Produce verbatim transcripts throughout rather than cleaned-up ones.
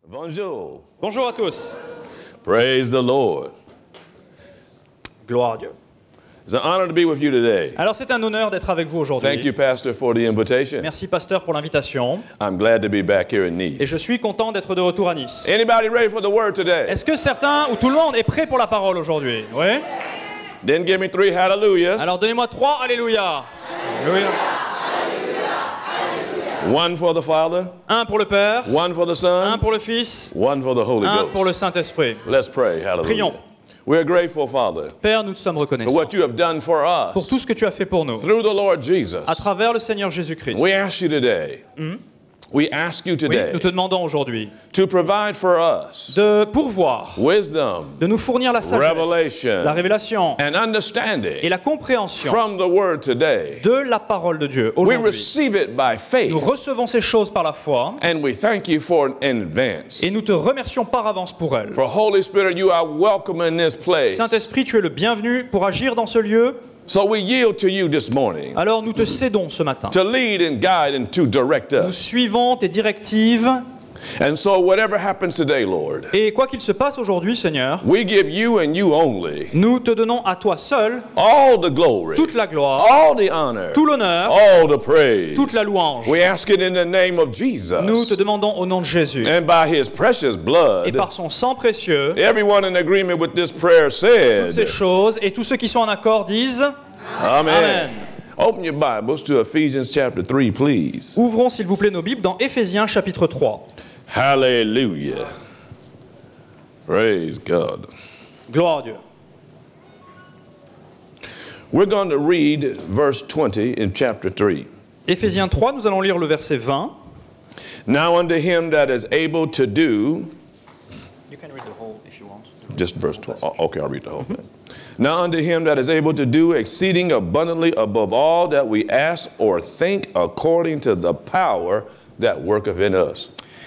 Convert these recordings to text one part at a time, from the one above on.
Bonjour. Bonjour à tous. Praise the Lord. Gloire à Dieu. It's an honor to be with you today. Alors c'est un honneur d'être avec vous aujourd'hui. Thank you, Pastor, for the invitation. Merci pasteur pour l'invitation. I'm glad to be back here in Et Nice. je suis content d'être de retour à Nice. Anybody ready for the word today? Est-ce que certains ou tout le monde est prêt pour la parole aujourd'hui? Oui. Then give me three hallelujahs. Alors donnez-moi trois alléluia. Alléluia. One for the Father, Un pour le Père, one for the un Son, pour le Fils, one for the Holy un pour le Ghost. Saint-Esprit. Let's pray. Hallelujah. Prions. We're grateful, Father, Père, nous te sommes for reconnaissants what you have done for pour us tout ce que tu as fait pour nous through the Lord Jesus. à travers le Seigneur Jésus-Christ. We ask you today, we ask you Oui, today nous te demandons aujourd'hui to provide for us de pourvoir, wisdom de nous fournir la sagesse, Revelation. la révélation and et understanding la compréhension from the word today. de la parole de Dieu We aujourd'hui. receive it by faith, Nous recevons ces choses par la foi and we thank you for it in advance. et nous te remercions par avance pour elles. For Holy Spirit, you are welcome in this place. Saint-Esprit, tu es le bienvenu pour agir dans ce lieu. So we yield to you this morning Alors nous te cédons ce matin. to lead and guide and to direct Nous us. suivons tes directives And so whatever happens today, Lord, et quoi qu'il se passe aujourd'hui, Seigneur, we give you and you only nous te donnons à toi seul all the glory, toute la gloire, all the honor, tout l'honneur, all the praise. toute la louange. We ask it in the name of Nous te Jesus demandons au nom de Jésus and by his precious et blood. par son sang précieux, Everyone in agreement with this prayer toutes ces said, choses et tous ceux qui sont en accord disent Amen. Amen. Open your Bibles to Ephesians chapter three, please. Ouvrons s'il vous plaît nos Bibles dans Éphésiens chapitre trois. Hallelujah. Praise God. Gloire à Dieu. We're going to read verse twenty in chapter three. Éphésiens trois, nous allons lire le verset vingt. Now unto him that is able to do, You can read the whole if you want. just verse twenty. Oh, okay, I'll read the whole thing. Now unto him that is able to do exceeding abundantly above all that we ask or think according to the power that worketh in us.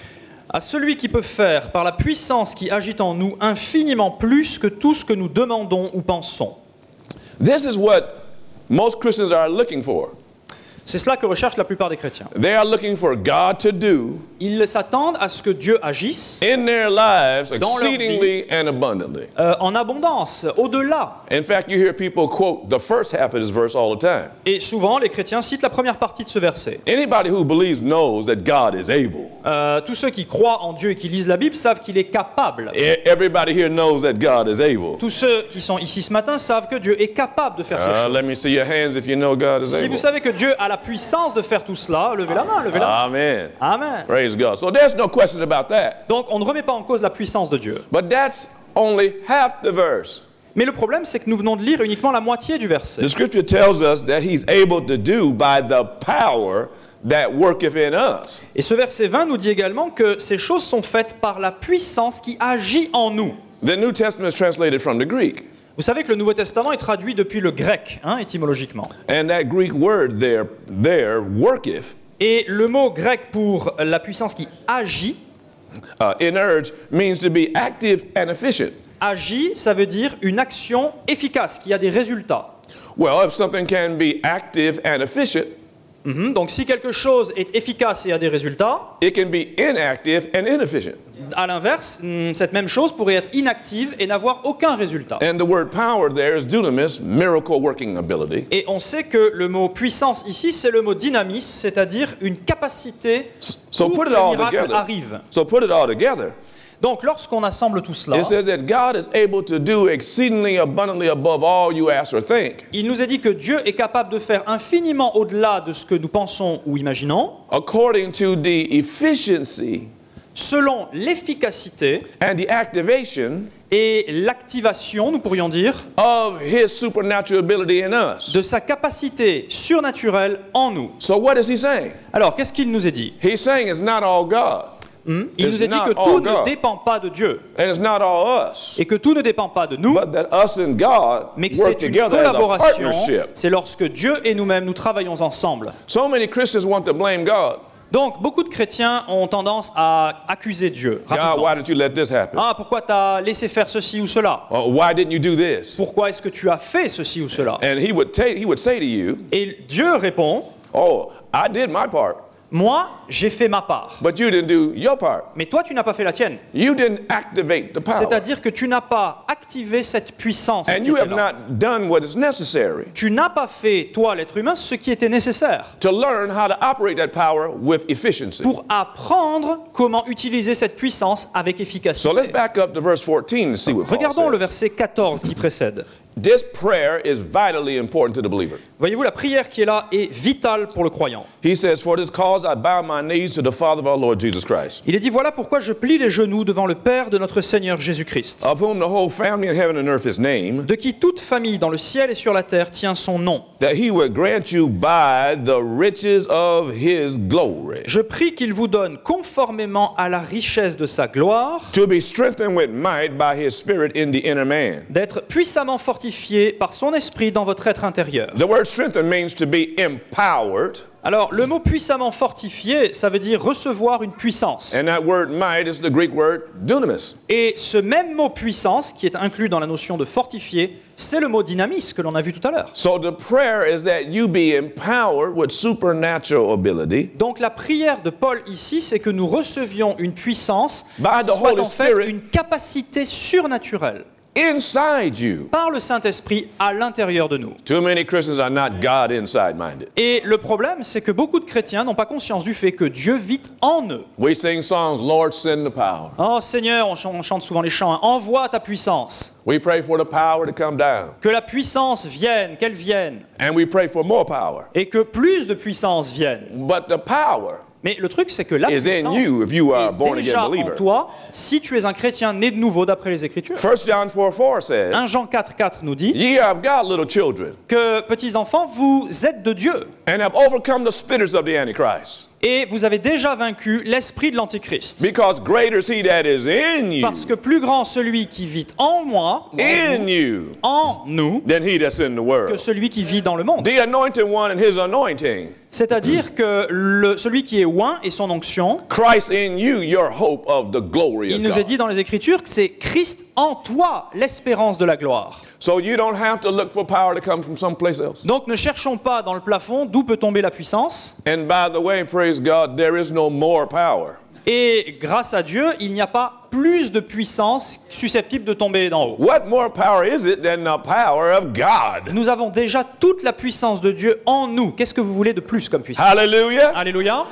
À celui qui peut faire, par la puissance qui agit en nous, infiniment plus que tout ce que nous demandons ou pensons. This is what most Christians are looking for. C'est cela que recherchent la plupart des chrétiens. They are looking for God to do Ils s'attendent à ce que Dieu agisse in their lives Dans leur exceedingly and abundantly. euh, en abondance, au-delà. In fact, you hear people quote the first half of this verse all the time. Et souvent, les chrétiens citent la première partie de ce verset. Anybody who believes knows that God is able. Euh, tous ceux qui croient en Dieu et qui lisent la Bible savent qu'il est capable. E- Everybody here knows that God is able. Tous ceux qui sont ici ce matin savent que Dieu est capable de faire ces Uh, choses. let me see your hands if you know God is Si able. vous savez que Dieu a la puissance de faire tout cela, levez la main, levez la main. Amen. Amen. Praise God. So there's no question about that. Donc, on ne remet pas en cause la puissance de Dieu. But that's only half the verse. Mais le problème, c'est que nous venons de lire uniquement la moitié du verset. The scripture tells us that he's able to do by the power that worketh in us. Et ce verset vingt nous dit également que ces choses sont faites par la puissance qui agit en nous. The New Testament is translated from the Greek. Vous savez que le Nouveau Testament est traduit depuis le grec, hein, étymologiquement. And that Greek word there, there, worketh, Et le mot grec pour la puissance qui agit, uh, emerge, means to be active and efficient. agit, ça veut dire une action efficace, qui a des résultats. Well, if something can be active and efficient, Mhm, donc si quelque chose est efficace et a des résultats, it can be inactive and inefficient. à l'inverse, hmm, cette même chose pourrait être inactive et n'avoir aucun résultat. And the word power there is dunamis, miracle working ability. Et on sait que le mot puissance ici, c'est le mot dynamis, c'est-à-dire une capacité So pour put que it le all miracle together. arrive. So put it all together. Donc lorsqu'on assemble tout cela, It says that God is able to do exceedingly abundantly above all you ask or think, il nous est dit que Dieu est capable de faire infiniment au-delà de ce que nous pensons ou imaginons, according to the efficiency selon l'efficacité and the activation et l'activation, nous pourrions dire, of his supernatural ability in us. de sa capacité surnaturelle en nous. So what is he saying? Alors, qu'est-ce qu'il nous est dit? He's saying it's not all God. Hmm? Il It's nous est dit not que all tout God. ne dépend pas de Dieu And it's not all us. et que tout ne dépend pas de nous, But that us and God mais que work c'est une together as a collaboration. partnership. C'est lorsque Dieu et nous-mêmes nous travaillons ensemble. So many Christians want to blame God. Donc, beaucoup de chrétiens ont tendance à accuser Dieu. God, rapidement. why did you let this happen? Ah, pourquoi t'as laissé faire ceci ou cela? Or why didn't you do this? Pourquoi est-ce que tu as fait ceci ou cela? And he would take, he would say to you, Et Dieu répond, "Oh, I did my part, Moi, j'ai fait ma part. but you didn't do your part. Mais toi, tu n'as pas fait la tienne. You didn't activate the power. C'est-à-dire que tu n'as pas activé cette puissance And qui you était have là. not done what is necessary Tu n'as pas fait, toi, l'être humain, ce qui était nécessaire to learn how to operate that power with efficiency. pour apprendre comment utiliser cette puissance avec So let's efficacité. back up to verse fourteen and see what Paul Regardons le says. verset quatorze qui précède. This prayer is vitally important to the believer. Voyez-vous, la prière qui est là est vitale pour le croyant. He says, for this cause I bow my knees to the Father of our Lord Jesus Christ, Il est dit, voilà pourquoi je plie les genoux devant le Père de notre Seigneur Jésus-Christ, of whom the whole family in heaven and earth is named, de qui toute famille dans le ciel et sur la terre tient son nom. that he would grant you by the riches of his glory, Je prie qu'il vous donne, conformément à la richesse de sa gloire, to be strengthened with might by his Spirit in the inner man. d'être puissamment fortifié par son esprit dans votre être intérieur. The word strengthen means to be empowered, Alors, le mot puissamment fortifié, ça veut dire recevoir une puissance. and that word might is the Greek word dunamis. Et ce même mot puissance, qui est inclus dans la notion de fortifié, c'est le mot dynamis que l'on a vu tout à l'heure. So the prayer is that you be empowered with supernatural ability Donc la prière de Paul ici, c'est que nous recevions une puissance by qui the soit Holy en fait Spirit une capacité surnaturelle inside you. par le Saint-Esprit à l'intérieur de nous. Too many Christians are not God inside minded. Et le problème, c'est que beaucoup de chrétiens n'ont pas conscience du fait que Dieu vit en eux. We sing songs, Lord, send the power. Oh Seigneur, on ch- on chante souvent les chants, hein, envoie ta puissance. We pray for the power to come down. Que la puissance vienne, qu'elle vienne. And we pray for more power. Et que plus de puissance vienne. But the power Mais le truc, c'est que la is in puissance you if you are a est born déjà again believer. en toi si tu es un chrétien né de nouveau d'après les Écritures. First John four four un says, Jean quatre quatre nous dit Ye are of God, little children, que, petits enfants, vous êtes de Dieu and have overcome the spirits of the Antichrist. et vous avez déjà vaincu l'esprit de l'Antichrist. Because greater is he that is in you, Parce que plus grand celui qui vit en moi, ou en in vous, you, en nous, than he that's in the que world. celui qui vit dans le monde. The anointed one and his anointing, C'est-à-dire que le, celui qui est oint et son onction, Christ in you, your hope of the glory il of nous est God. dit dans les Écritures que c'est Christ en toi, l'espérance de la gloire. So you don't have to look for power to come from someplace else. Donc ne cherchons pas dans le plafond d'où peut tomber la puissance. And by the way, praise God, there is no more power. Et grâce à Dieu, il n'y a pas plus de puissance susceptible de tomber d'en haut. What more power is it than the power of God? Nous avons déjà toute la puissance de Dieu en nous. Qu'est-ce que vous voulez de plus comme puissance? Hallelujah. Alléluia.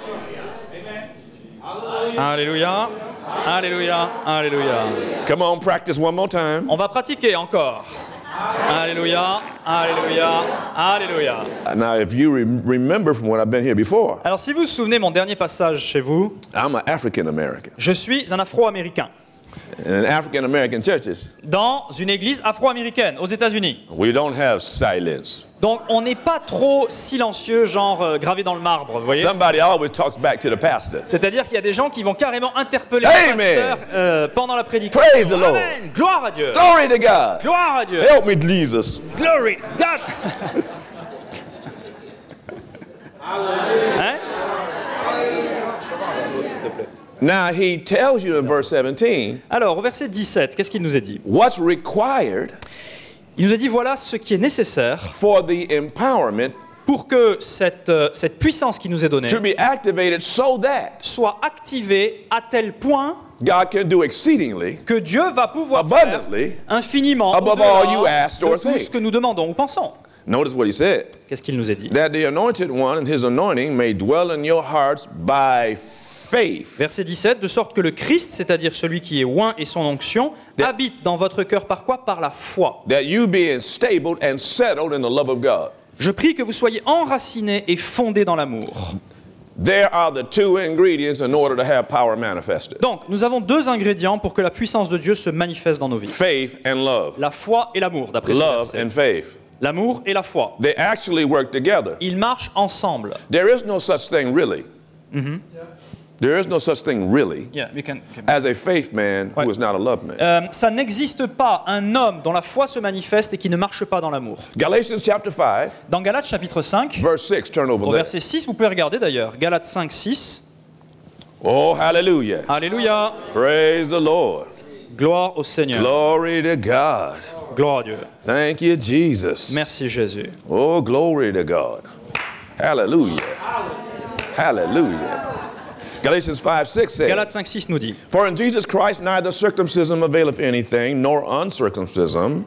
Alléluia. Alléluia. Alléluia. Come on, practice one more time. On va pratiquer encore. Alléluia. Alléluia. Alléluia. Now, if you rem- remember from when I've been here before, Alors si vous vous souvenez mon dernier passage chez vous, I'm an African American. je suis un Afro-Américain In African American churches, dans une église afro-américaine aux États-Unis. we don't have silence. Donc on n'est pas trop silencieux, genre euh, gravé dans le marbre, vous voyez. Somebody always talks back to the pastor. C'est-à-dire qu'il y a des gens qui vont carrément interpeller Amen. le pasteur euh, pendant la prédication. Praise the Lord. Amen. Gloire à Dieu. Glory to God. Gloire à Dieu. Help me, Jesus. Glory God. Hein? Now, he tells you in verse seventeen Alors, au verset dix-sept, qu'est-ce qu'il nous est dit? what's required Il nous a dit, voilà ce qui est nécessaire for the empowerment pour que cette, euh, cette puissance qui nous est donnée to be activated so that soit activée à tel point God can do exceedingly que Dieu va pouvoir faire abundantly. infiniment above au-delà all you asked or de tout ce think. que nous demandons ou pensons. Notice what he said. Qu'est-ce qu'il nous a dit? That the anointed one and his anointing may dwell in your hearts by faith. Verset dix-sept, de sorte que le Christ, c'est-à-dire celui qui est oint et son onction, That- habite dans votre cœur par quoi? Par la foi. That you being stable and settled in the love of God. Je prie que vous soyez enracinés et fondés dans l'amour. There are the two ingredients in order to have power manifested. Donc, nous avons deux ingrédients pour que la puissance de Dieu se manifeste dans nos vies. Faith and love. La foi et l'amour, d'après ce Love verset. and faith. L'amour et la foi. They actually work together. Ils marchent ensemble. There is no such thing really. There is no such thing really Yeah, we can- can- as a faith man who Ouais. is not a love man. Euh, ça n'existe pas un homme dont la foi se manifeste et qui ne marche pas dans l'amour. Galatians chapter five, Dans Galates chapitre cinq, verse six, turn over au there. verset six, vous pouvez regarder d'ailleurs. Galates cinq, six. Oh, hallelujah. Alléluia. Praise the Lord. Gloire au Seigneur. Glory to God. Gloire à Dieu. Thank you, Jesus. Merci Jésus. Oh, glory to God. Hallelujah. Hallelujah. Galatians five six says, Galates cinq six nous dit, For in Jesus Christ neither circumcision availeth anything, nor uncircumcision,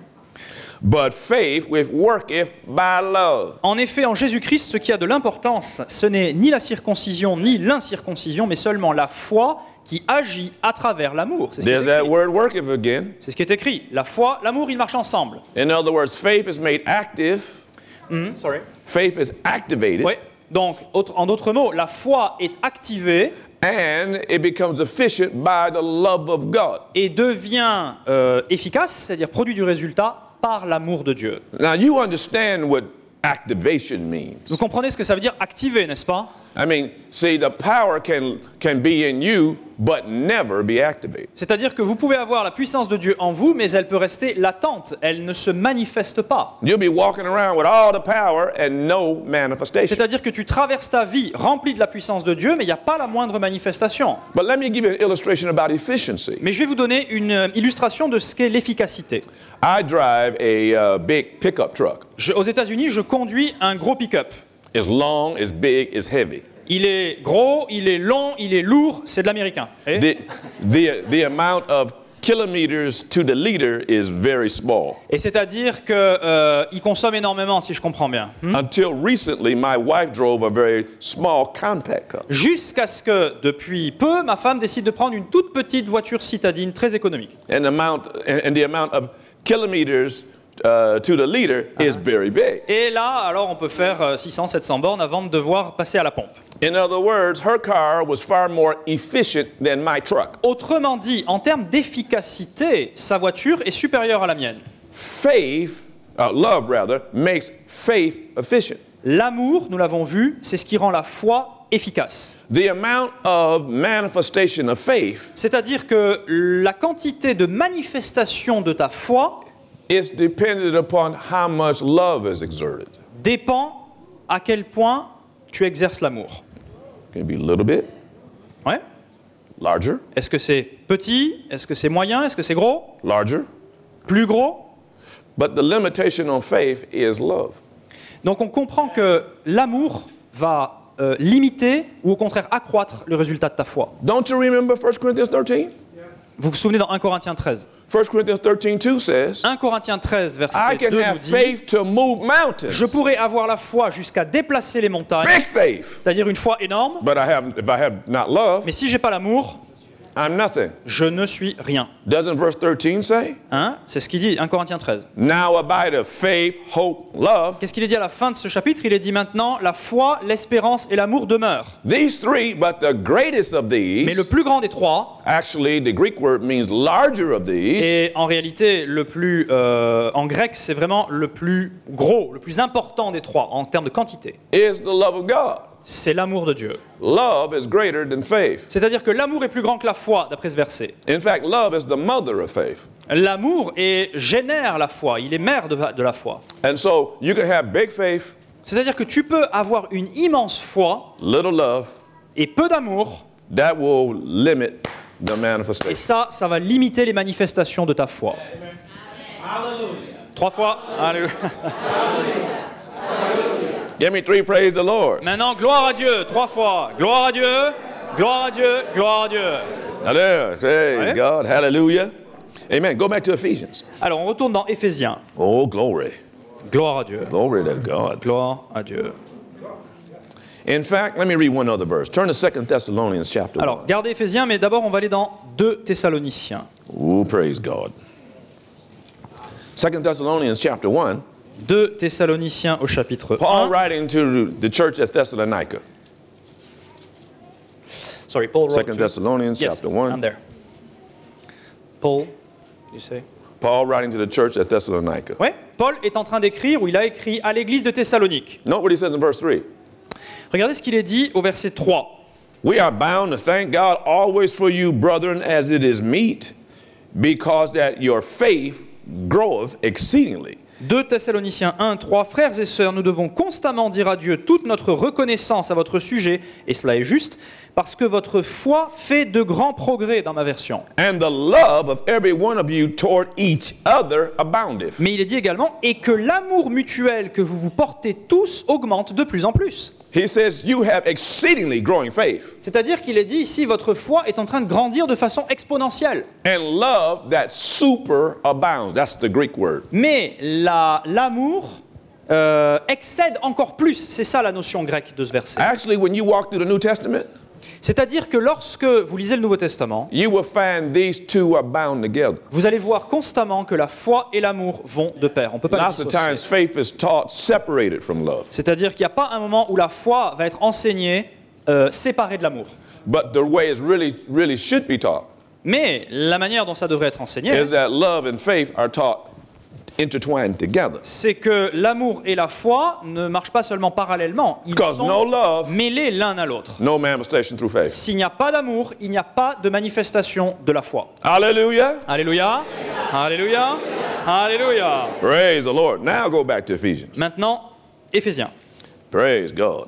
but faith which worketh by love. en effet, en Jésus-Christ, ce qui a de l'importance, ce n'est ni la circoncision ni l'incirconcision, mais seulement la foi qui agit à travers l'amour. C'est ce qui est There's that écrit. word worketh again. C'est ce qui est écrit. La foi, l'amour, ils marchent ensemble. In other words, faith is made active. Mhm, sorry. Faith is activated. Oui. Donc, autre- en d'autres mots, la foi est activée And it becomes efficient by the love of God. et devient euh, efficace, c'est-à-dire produit du résultat par l'amour de Dieu. Now you understand what activation means. Vous comprenez ce que ça veut dire activer, n'est-ce pas? I mean, see, the power can can be in you, but never be activated. C'est-à-dire que vous pouvez avoir la puissance de Dieu en vous, mais elle peut rester latente, elle ne se manifeste pas. You'll be walking around with all the power and no manifestation. C'est-à-dire que tu traverses ta vie remplie de la puissance de Dieu, mais il n'y a pas la moindre manifestation. But let me give you an illustration about efficiency. Mais je vais vous donner une euh, illustration de ce qu'est l'efficacité. I drive a uh, big pickup truck. Je- aux États-Unis, je conduis un gros pick-up. It's long, it's big, it's heavy. Il est gros, il est long, il est lourd, c'est de l'américain. Et The, the, the amount of kilometers to the liter is very small. Et c'est-à-dire qu'il euh, consomme énormément, si je comprends bien. Hmm? Until recently, my wife drove a very small compact car. Jusqu'à ce que, depuis peu, ma femme décide de prendre une toute petite voiture citadine très économique. And the amount, and the amount of kilometers uh, to the liter is very big. Et là, alors, on peut faire euh, six cents, sept cents bornes avant de devoir passer à la pompe. In other words, her car was far more efficient than my truck. Autrement dit, en termes d'efficacité, sa voiture est supérieure à la mienne. Faith, uh, love rather, makes faith efficient. L'amour, nous l'avons vu, c'est ce qui rend la foi efficace. The amount of manifestation of faith C'est-à-dire que la quantité de manifestation de ta foi is dependent upon how much love is exerted. dépend à quel point tu exerces l'amour. It can be a little bit Ouais. larger, Est-ce que c'est petit? Est-ce que c'est moyen? Est-ce que c'est gros? larger, Plus gros? but the limitation on faith is love. Donc on comprend que l'amour va euh, limiter ou au contraire accroître le résultat de ta foi. Don't you remember First Corinthians thirteen? Vous vous souvenez dans un Corinthiens treize? First Corinthians thirteen two says, un Corinthiens treize, I verset can deux nous have dit faith to move mountains. Je pourrais avoir la foi jusqu'à déplacer les montagnes, Big faith. c'est-à-dire une foi énorme, But I have, if I have not love, mais si j'ai pas l'amour, I'm nothing. je ne suis rien. Doesn't verse thirteen say? Hein? C'est ce qu'il dit, un Corinthiens treize. Now abide faith, hope, love. Qu'est-ce qu'il est dit à la fin de ce chapitre? Il est dit maintenant, la foi, l'espérance et l'amour demeurent. These three, but the greatest of Mais le these, plus grand des trois, actually the Greek word means larger of these, et en réalité, le plus, euh, en grec, c'est vraiment le plus gros, le plus important des trois en termes de quantité. is the love of God. C'est l'amour de Dieu. Love is greater than faith. C'est-à-dire que l'amour est plus grand que la foi, d'après ce verset. In fact, love is the mother of faith. L'amour est- génère la foi, il est mère de, de la foi. And so you can have big faith, C'est-à-dire que tu peux avoir une immense foi little love, et peu d'amour, that will limit the et manifestation. ça, ça va limiter les manifestations de ta foi. Trois fois. Alléluia. Give me three, praise the Lord. Maintenant, gloire à Dieu, trois fois. Gloire à Dieu, gloire à Dieu, gloire à Dieu. Hallelujah. Praise Ouais. God. Hallelujah. Amen. Go back to Ephesians. Alors, on retourne dans Éphésiens. Oh, glory. Gloire à Dieu. Glory to God. Gloire à Dieu. In fact, let me read one other verse. Turn to Second Thessalonians chapter Alors, one. gardez Éphésiens, mais d'abord, on va aller dans deux Thessaloniciens. Oh, praise God. Second Thessalonians chapter one. deux Thessaloniciens au chapitre Paul un. writing to the church at Thessalonica. Sorry, Paul wrote Second to- Thessalonians Yes, chapter one. I'm there. Paul, you say? Paul writing to the church at Thessalonica. Ouais, Paul est en train d'écrire, ou il a écrit à l'église de Thessalonique. Note what he says in verse three. Regardez ce qu'il est dit au verset trois. We are bound to thank God always for you, brethren, as it is meet, because that your faith groweth exceedingly. deux Thessaloniciens un, trois. Frères et sœurs, nous devons constamment dire à Dieu toute notre reconnaissance à votre sujet, et cela est juste, parce que votre foi fait de grands progrès dans ma version. And the love of every one of you toward each other aboundeth. Mais il est dit également, et que l'amour mutuel que vous vous portez tous augmente de plus en plus. He says, you have exceedingly growing faith C'est-à-dire qu'il est dit ici, votre foi est en train de grandir de façon exponentielle. and love that super abounds. That's the Greek word. Mais la- l'amour euh, excède encore plus. C'est ça la notion grecque de ce verset. Actually, when you walk through the New Testament, C'est-à-dire que lorsque vous lisez le Nouveau Testament, you will find these two abound together. vous allez voir constamment que la foi et l'amour vont de pair. On ne peut pas les Lots of dissocier. times, faith is taught separated from love. C'est-à-dire qu'il n'y a pas un moment où la foi va être enseignée euh, séparée de l'amour. But the way it really, really should be taught Mais la manière dont ça devrait être enseigné, is that love and faith are taught intertwined together. c'est que l'amour et la foi ne marchent pas seulement parallèlement, ils Because sont no love, mêlés l'un à l'autre. no manifestation through faith. S'il n'y a pas d'amour, il n'y a pas de manifestation de la foi. Hallelujah. Alléluia, alléluia, alléluia. Praise the Lord. Now go back to Ephesians. Maintenant, Éphésiens. Praise God.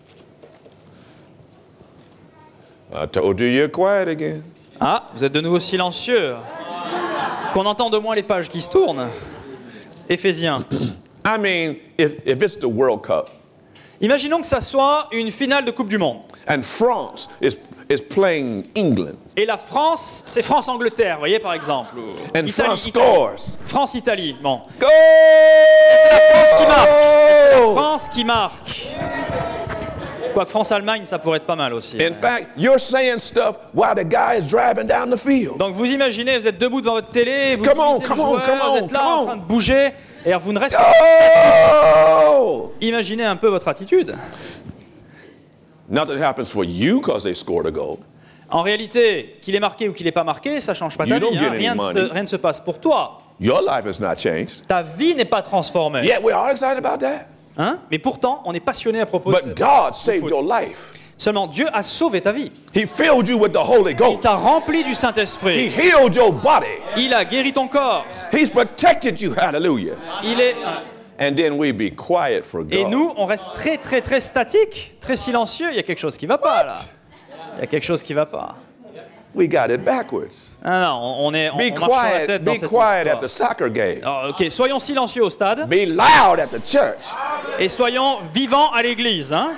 I told you you're quiet again. Ah, vous êtes de nouveau silencieux. Qu'on entend de moins les pages qui se tournent. Éphésiens. I mean, if, if it's the World Cup Imaginons que ça soit une finale de Coupe du Monde. and France is, is playing England Et la France, c'est France-Angleterre, vous voyez par exemple. ou and Italie, France Italie. scores. France-Italie, bon. Go! C'est la France qui marque. C'est la France qui marque. Quoique France-Allemagne, ça pourrait être pas mal aussi. In fact, you're saying stuff while the guy is driving down the field. Donc vous imaginez, vous êtes debout devant votre télé, vous Come on, imitez le come on, joueur, come on, vous êtes là come en on. train de bouger, et alors vous ne restez pas. Oh! Imaginez un peu votre attitude. Nothing happens for you because they scored a goal. En réalité, qu'il est marqué ou qu'il n'est pas marqué, ça ne change pas ta You don't vie. get hein. any Rien, ne se, money. rien ne se passe pour toi. Your life has not changed. Ta vie n'est pas transformée. Yet we are excited about that. Hein? Mais pourtant, on est passionné à propos de But ça. God saved foot. your life. Seulement, Dieu a sauvé ta vie. He filled you with the Holy Il Ghost. t'a rempli du He Saint-Esprit. healed your body. Il a guéri ton corps. He's protected you. Hallelujah. Il est... And then we be quiet for Et God. nous, on reste très, très, très statique, très silencieux. Il y a quelque chose qui ne va pas, là. Il y a quelque chose qui ne va pas. We got it backwards. Ah non, on, on est, on, Be on marche sur la quiet. tête dans Be cette quiet at histoire. the soccer game. Alors, ok, soyons silencieux au stade Be loud at the church. et soyons vivants à l'église. Hein.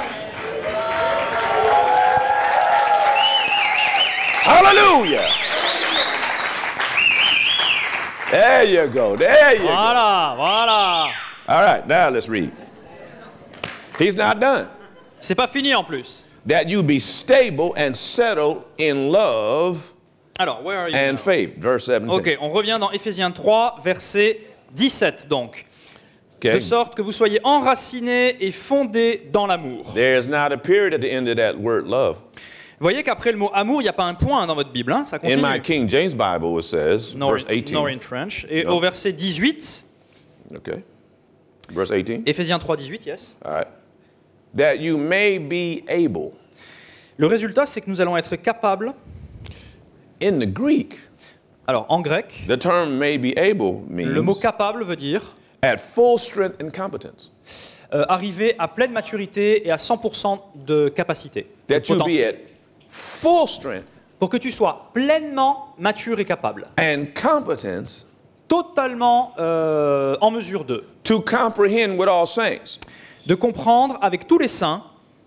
Hallelujah. There you go. There you go. Voilà, voilà. All right, now let's read. He's not done. C'est pas fini en plus. That you be stable and settled in love Alors, where are you and now? faith. Verse seventeen. Ok, on revient dans Éphésiens trois, verset dix-sept donc. Okay. De sorte que vous soyez enracinés et fondés dans l'amour. There's not a period at the end of that word love. Vous voyez qu'après le mot amour, il n'y a pas un point dans votre Bible, hein, ça In continue. my King James Bible, it says, Nor, verse eighteen. nor in French. Et No. au verset dix-huit, Okay. Verse eighteen. Éphésiens trois, dix-huit, yes. All right. That you may be able. Le résultat, c'est que nous allons être capables, In the Greek, alors en grec, the term may be able le mot means capable veut dire at full strength and competence. euh, arriver à pleine maturité et à cent pour cent de capacité, de That you be potentiel. at full strength Pour que tu sois pleinement mature et capable, and competence totalement euh, en mesure de, to comprehend with all saints. de comprendre avec tous les saints.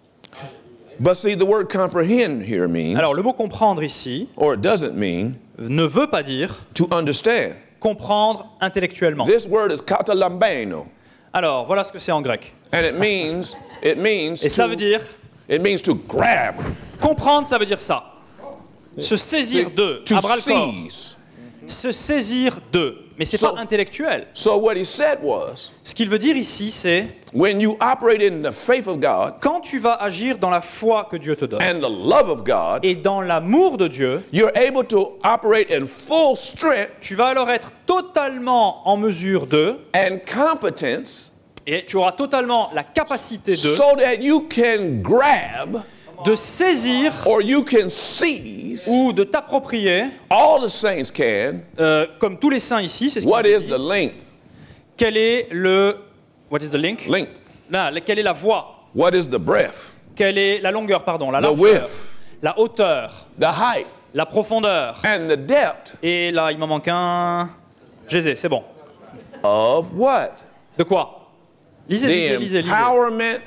But see, the word comprehend here means, Alors le mot comprendre ici or it doesn't mean, ne veut pas dire to understand. comprendre intellectuellement. This word is katalambano, Alors voilà ce que c'est en grec. and it means it means Et ça to, veut dire, it means to grab, comprendre ça veut dire ça. Se saisir de, to à bras le corps. seize. Se saisir de. Mais c'est So- pas intellectuel. So what he said was, Ce qu'il veut dire ici, c'est when you operate in the faith of God quand tu vas agir dans la foi que Dieu te donne and the love of God, et dans l'amour de Dieu, you're able to operate in full strength tu vas alors être totalement en mesure de, and competence et tu auras totalement la capacité de, so that you can grab de saisir or you can seize, ou de t'approprier, all the saints can, euh, comme tous les saints ici, c'est ce what qu'il is dit, the length, quel est le... What is the link? length, Là, quelle est la voie? what is the breadth, Quelle est la longueur, pardon, la the largeur, width, la hauteur, the height, la profondeur, and the depth et là, il m'en manque un... Je les ai, c'est bon. of what? De quoi? Lisez, lisez, The lisez, lisez. empowerment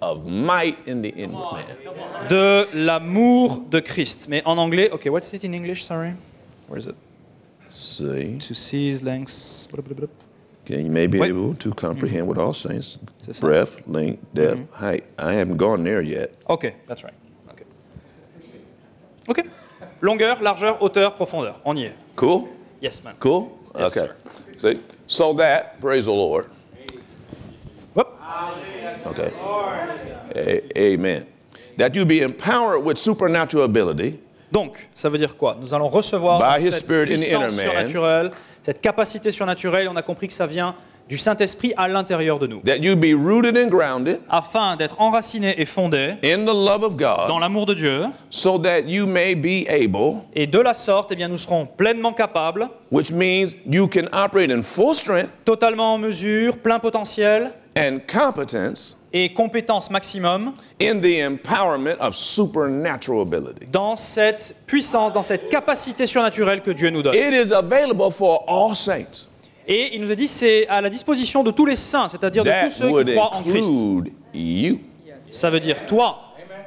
of might in the inner man. De l'amour de Christ. Mais en anglais, ok, what's it in English, sorry? Where is it? See, To seize, lengths, blablabla. okay, you may be Wait. able to comprehend with all saints, C'est ça. breadth, length, depth, height. I haven't gone there yet. Ok, that's right. Ok. Ok. Longueur, largeur, hauteur, profondeur. On y est. Cool? Yes, man. Cool? Yes, Okay. See? So that, praise the Lord. Hop. Okay. A- amen. That you be empowered with supernatural ability Donc, ça veut dire quoi? Nous allons recevoir By donc his cette spirit in the puissance inner man. surnaturelle, cette capacité surnaturelle. On a compris que ça vient du Saint-Esprit à l'intérieur de nous, that you be rooted and grounded afin d'être enracinés et fondés in the love of dans God, l'amour de Dieu. so that you may be able, Et de la sorte, eh bien, nous serons pleinement capables, which means you can operate in full strength totalement en mesure, plein potentiel and competence et compétence maximum in the empowerment of supernatural ability. dans cette puissance, dans cette capacité surnaturelle que Dieu nous donne. It is available for all saints. Et il nous a dit c'est à la disposition de tous les saints, c'est-à-dire de tous That ceux would qui croient en Christ. include you. Ça veut dire toi.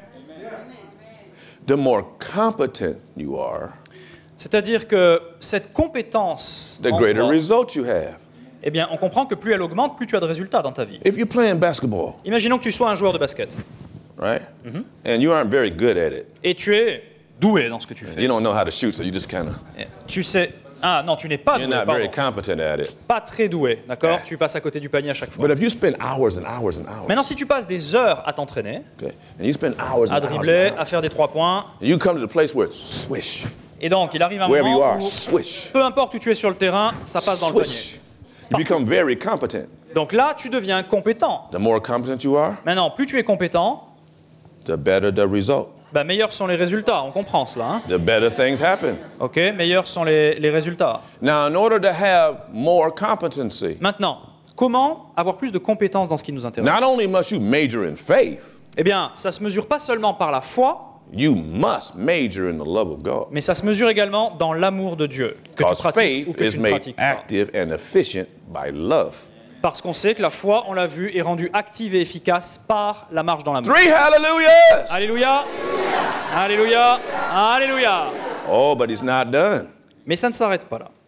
The more competent you are, C'est-à-dire que cette compétence, the en greater toi, results you have. eh bien, on comprend que plus elle augmente, plus tu as de résultats dans ta vie. If you're playing basketball, Imaginons que tu sois un joueur de basket right, and you aren't very good at it, et tu es doué dans ce que tu fais. you don't know how to shoot, so you just kind of, Tu sais, ah non, tu n'es pas you're doué, not very pardon. competent at it. Pas très doué, d'accord? Tu passes à côté du panier à chaque fois. But if you spend hours and hours and hours, Maintenant, si tu passes des heures à t'entraîner, okay, and you spend hours à and hours, dribbler, and hours, à faire des trois points, and you come to the place where it's swish, et donc il arrive un wherever you moment are, où, swish, peu importe où tu es sur le terrain, ça passe dans le swish. panier. You become very competent. Donc là, tu deviens compétent. The more competent you are, Maintenant, plus tu es compétent, the better the result. bah, meilleurs sont les résultats. On comprend cela. Hein? The better things happen. Ok, meilleurs sont les, les résultats. Now, in order to have more competency, Maintenant, comment avoir plus de compétences dans ce qui nous intéresse? not only must you major in faith, Eh bien, ça se mesure pas seulement par la foi, you must major in the love of God. mais ça se mesure également dans l'amour de Dieu, que tu Because pratiques ou faith que is tu ne made pratiques pas. active and efficient by love. Parce qu'on sait que la foi, on l'a vu, est rendue active et efficace par la marche dans l'amour. Three hallelujahs! Alléluia, alléluia, alléluia. Oh, but he's not done. Mais ça ne s'arrête pas là.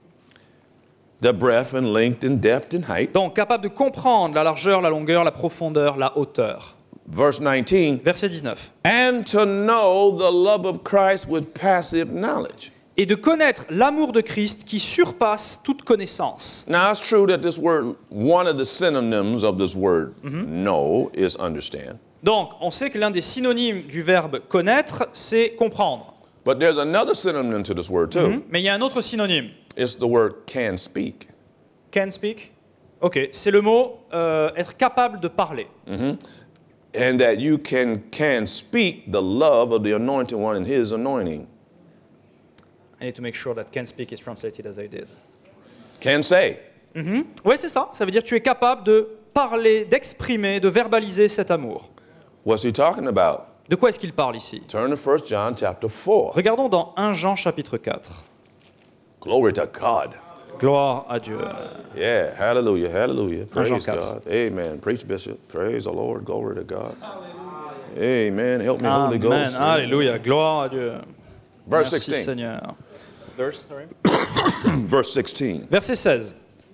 The breadth and length and depth and height. Donc, capable de comprendre la largeur, la longueur, la profondeur, la hauteur. Verse nineteen. Verset dix-neuf. And to know the love of Christ with passive knowledge. Et de connaître l'amour de Christ qui surpasse toute connaissance. Now, it's true that this word, one of the synonyms of this word, know, is understand. Donc, on sait que l'un des synonymes du verbe connaître, c'est comprendre. But there's another synonym to this word, too. Mais il y a un autre synonyme. It's the word can speak. Can speak. Ok, c'est le mot euh, être capable de parler. And that you can, can speak the love of the anointed one and his anointing. I need to make sure that can speak is translated as I did. Can say. Oui, c'est ça. Ça veut dire que tu es capable de parler, d'exprimer, de verbaliser cet amour. What's he talking about? De quoi est-ce qu'il parle ici? Turn to First John chapter four. Regardons dans premier Jean chapitre quatre. Glory to God. Gloire à Dieu. Yeah, hallelujah, hallelujah. Jean Praise quatre. God. Amen. Preach, Bishop. Praise the Lord. Glory to God. Amen. Help me, Holy Amen. Ghost. Alléluia. Gloire à Dieu. Verse Merci sixteen. Seigneur. Verse, sorry. Verse sixteen. Verset seize.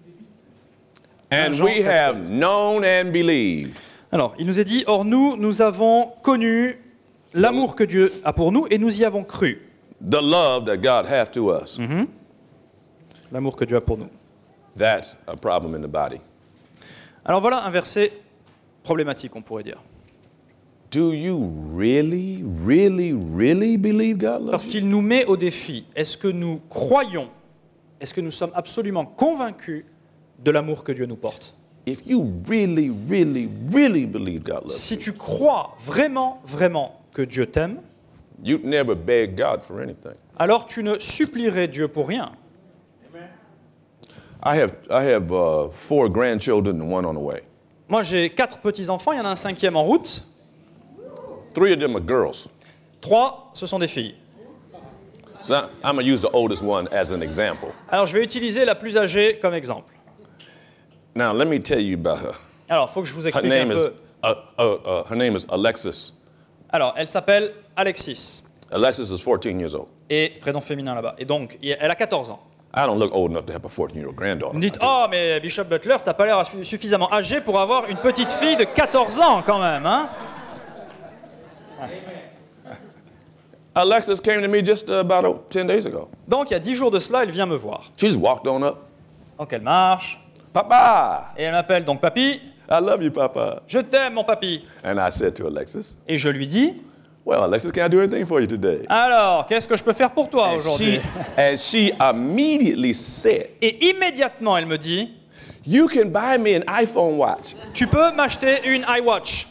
And Jean we quatre have seize. known and believed Alors, il nous est dit, or nous, nous avons connu l'amour que Dieu a pour nous et nous y avons cru. the love that God hath to us. L'amour que Dieu a pour nous. That's a problem in the body. Alors voilà un verset problématique, on pourrait dire. Do you really, really, really believe God loves Parce you? qu'il nous met au défi. Est-ce que nous croyons, est-ce que nous sommes absolument convaincus de l'amour que Dieu nous porte? If you really, really, really believe God loves Si tu crois vraiment, vraiment que Dieu t'aime, you, you'd never beg God for anything. alors tu ne supplierais Dieu pour rien. I have, I have uh, four grandchildren and one on the way. Moi, j'ai quatre petits-enfants, il y en a un cinquième en route. Three of them are girls. Trois, ce sont des filles. So I- I'm going to use the oldest one as an example. Alors, je vais utiliser la plus âgée comme exemple. Now, let me tell you about her. Alors, il faut que je vous Her explique un name is peu Uh, uh, uh, her name is Alexis. Alors, elle s'appelle Alexis. Alexis is fourteen years old. Et prénom féminin là-bas. Et donc, elle a quatorze ans. I don't look old enough to have a fourteen-year-old granddaughter. Vous me dites, oh, mais Bishop Butler, t'as pas l'air suffisamment âgé pour avoir une petite fille de quatorze ans quand même, hein? Alexis came to me just uh, about oh, ten days ago. Donc, il y a dix jours de cela, elle vient me voir. She just walked on up. Donc, elle marche. Papa, Et elle m'appelle donc papy. I love you, Papa. Je t'aime, mon papy. And I said to Alexis, Et je lui dis, well, Alexis, can I do anything for you today? alors, qu'est-ce que je peux faire pour toi And aujourd'hui? she, and she immediately said, Et immédiatement, elle me dit, you can buy me an iPhone watch. tu peux m'acheter une iWatch.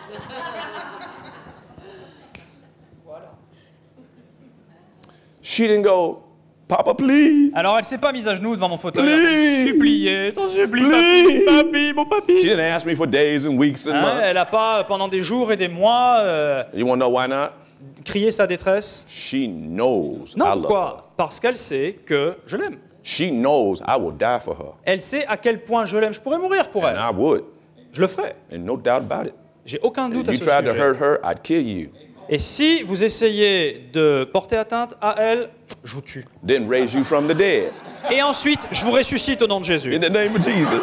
She didn't go, Papa, please. Alors, elle s'est pas mise à genoux devant mon fauteuil. Please. Elle m'a supplié, t'en supplie, Please. papy, papy, mon She papy. didn't ask me for days and weeks and Hein, months. elle n'a pas, pendant des jours et des mois, euh, You want to know why not? crié sa détresse. She knows I Non, love her. pourquoi? Parce qu'elle sait que je l'aime. She knows I will die for her. Elle sait à quel point je l'aime. Je pourrais mourir pour And elle. I would. Je le ferai. And no doubt about it. J'ai aucun doute à If ce you tried to sujet. hurt her, I'd kill you. Et si vous essayez de porter atteinte à elle, je vous tue. Then raise you from the dead. Et ensuite, je vous ressuscite au nom de Jésus. In the name of Jesus.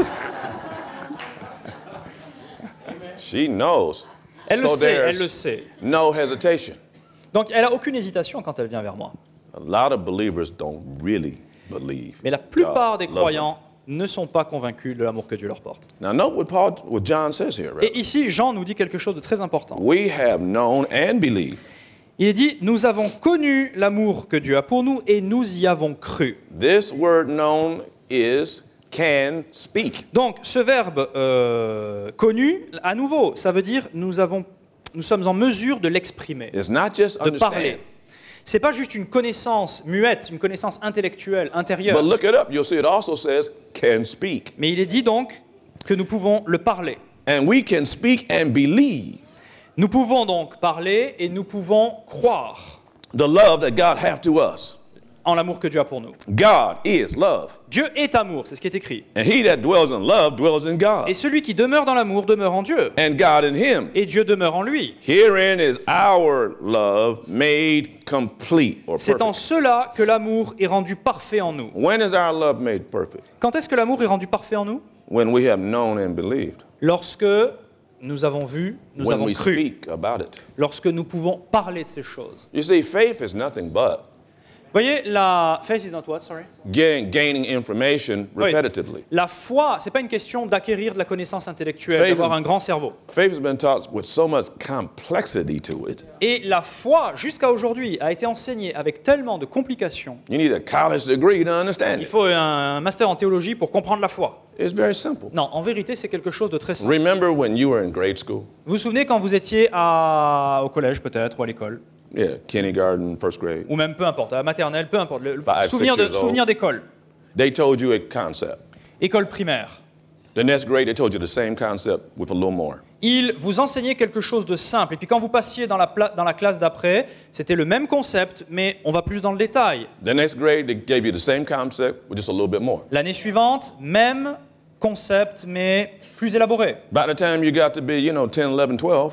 She knows. Elle le So sait, there's elle le sait. no hesitation. Donc, elle a aucune hésitation quand elle vient vers moi. A lot of believers don't really believe. Mais la plupart des God loves croyants ne sont pas convaincus de l'amour que Dieu leur porte. them. Now note what Paul, what John says here. Right? Et ici, Jean nous dit quelque chose de très important. We have known and believed. Il est dit, nous avons connu l'amour que Dieu a pour nous et nous y avons cru. This word known is can speak. Donc, ce verbe euh, connu, à nouveau, ça veut dire nous avons, nous sommes en mesure de l'exprimer, It's not just de understand. parler. C'est pas juste une connaissance muette, une connaissance intellectuelle, intérieure. But look it up. You'll see it also says can speak. Mais il est dit donc que nous pouvons le parler. And we can speak and believe Nous pouvons donc parler et nous pouvons croire the love that God have to us. en l'amour que Dieu a pour nous. God is love. Dieu est amour, c'est ce qui est écrit. And he that dwells in love dwells in God. Et celui qui demeure dans l'amour demeure en Dieu. And God in him. Et Dieu demeure en lui. Herein is our love made complete or C'est en perfect. cela que l'amour est rendu parfait en nous. When is our love made perfect? Quand est-ce que l'amour est rendu parfait en nous? When we have known and believed. Lorsque nous avons vu, nous When avons we cru. speak about it. Lorsque nous pouvons parler de ces choses. You see, faith is nothing but Vous voyez, la faith is not what, sorry? gain, gaining information Oui. repetitively. La foi, c'est pas une question d'acquérir de la connaissance intellectuelle, Faith d'avoir is- un grand cerveau. Faith has been taught with so much complexity to it. Et la foi, jusqu'à aujourd'hui, a été enseignée avec tellement de complications. You need a college degree to understand Il it. faut un master en théologie pour comprendre la foi. It's very simple. Non, en vérité, c'est quelque chose de très simple. Remember when you were in grade school? Vous vous souvenez quand vous étiez à- au collège peut-être, ou à l'école, Yeah, kindergarten, first grade. ou même peu importe, à la maternelle, peu importe, le le Five, souvenir six de- years old. souvenir d'école, They told you a concept. école primaire. The next grade, they told you the same concept with a little more. Ils vous enseignaient quelque chose de simple, et puis quand vous passiez dans la, pla- dans la classe d'après, c'était le même concept, mais on va plus dans le détail. The next grade, they gave you the same concept with just a little bit more. L'année suivante, même concept, mais plus élaboré. By the time you got to be, you know, ten, eleven, twelve,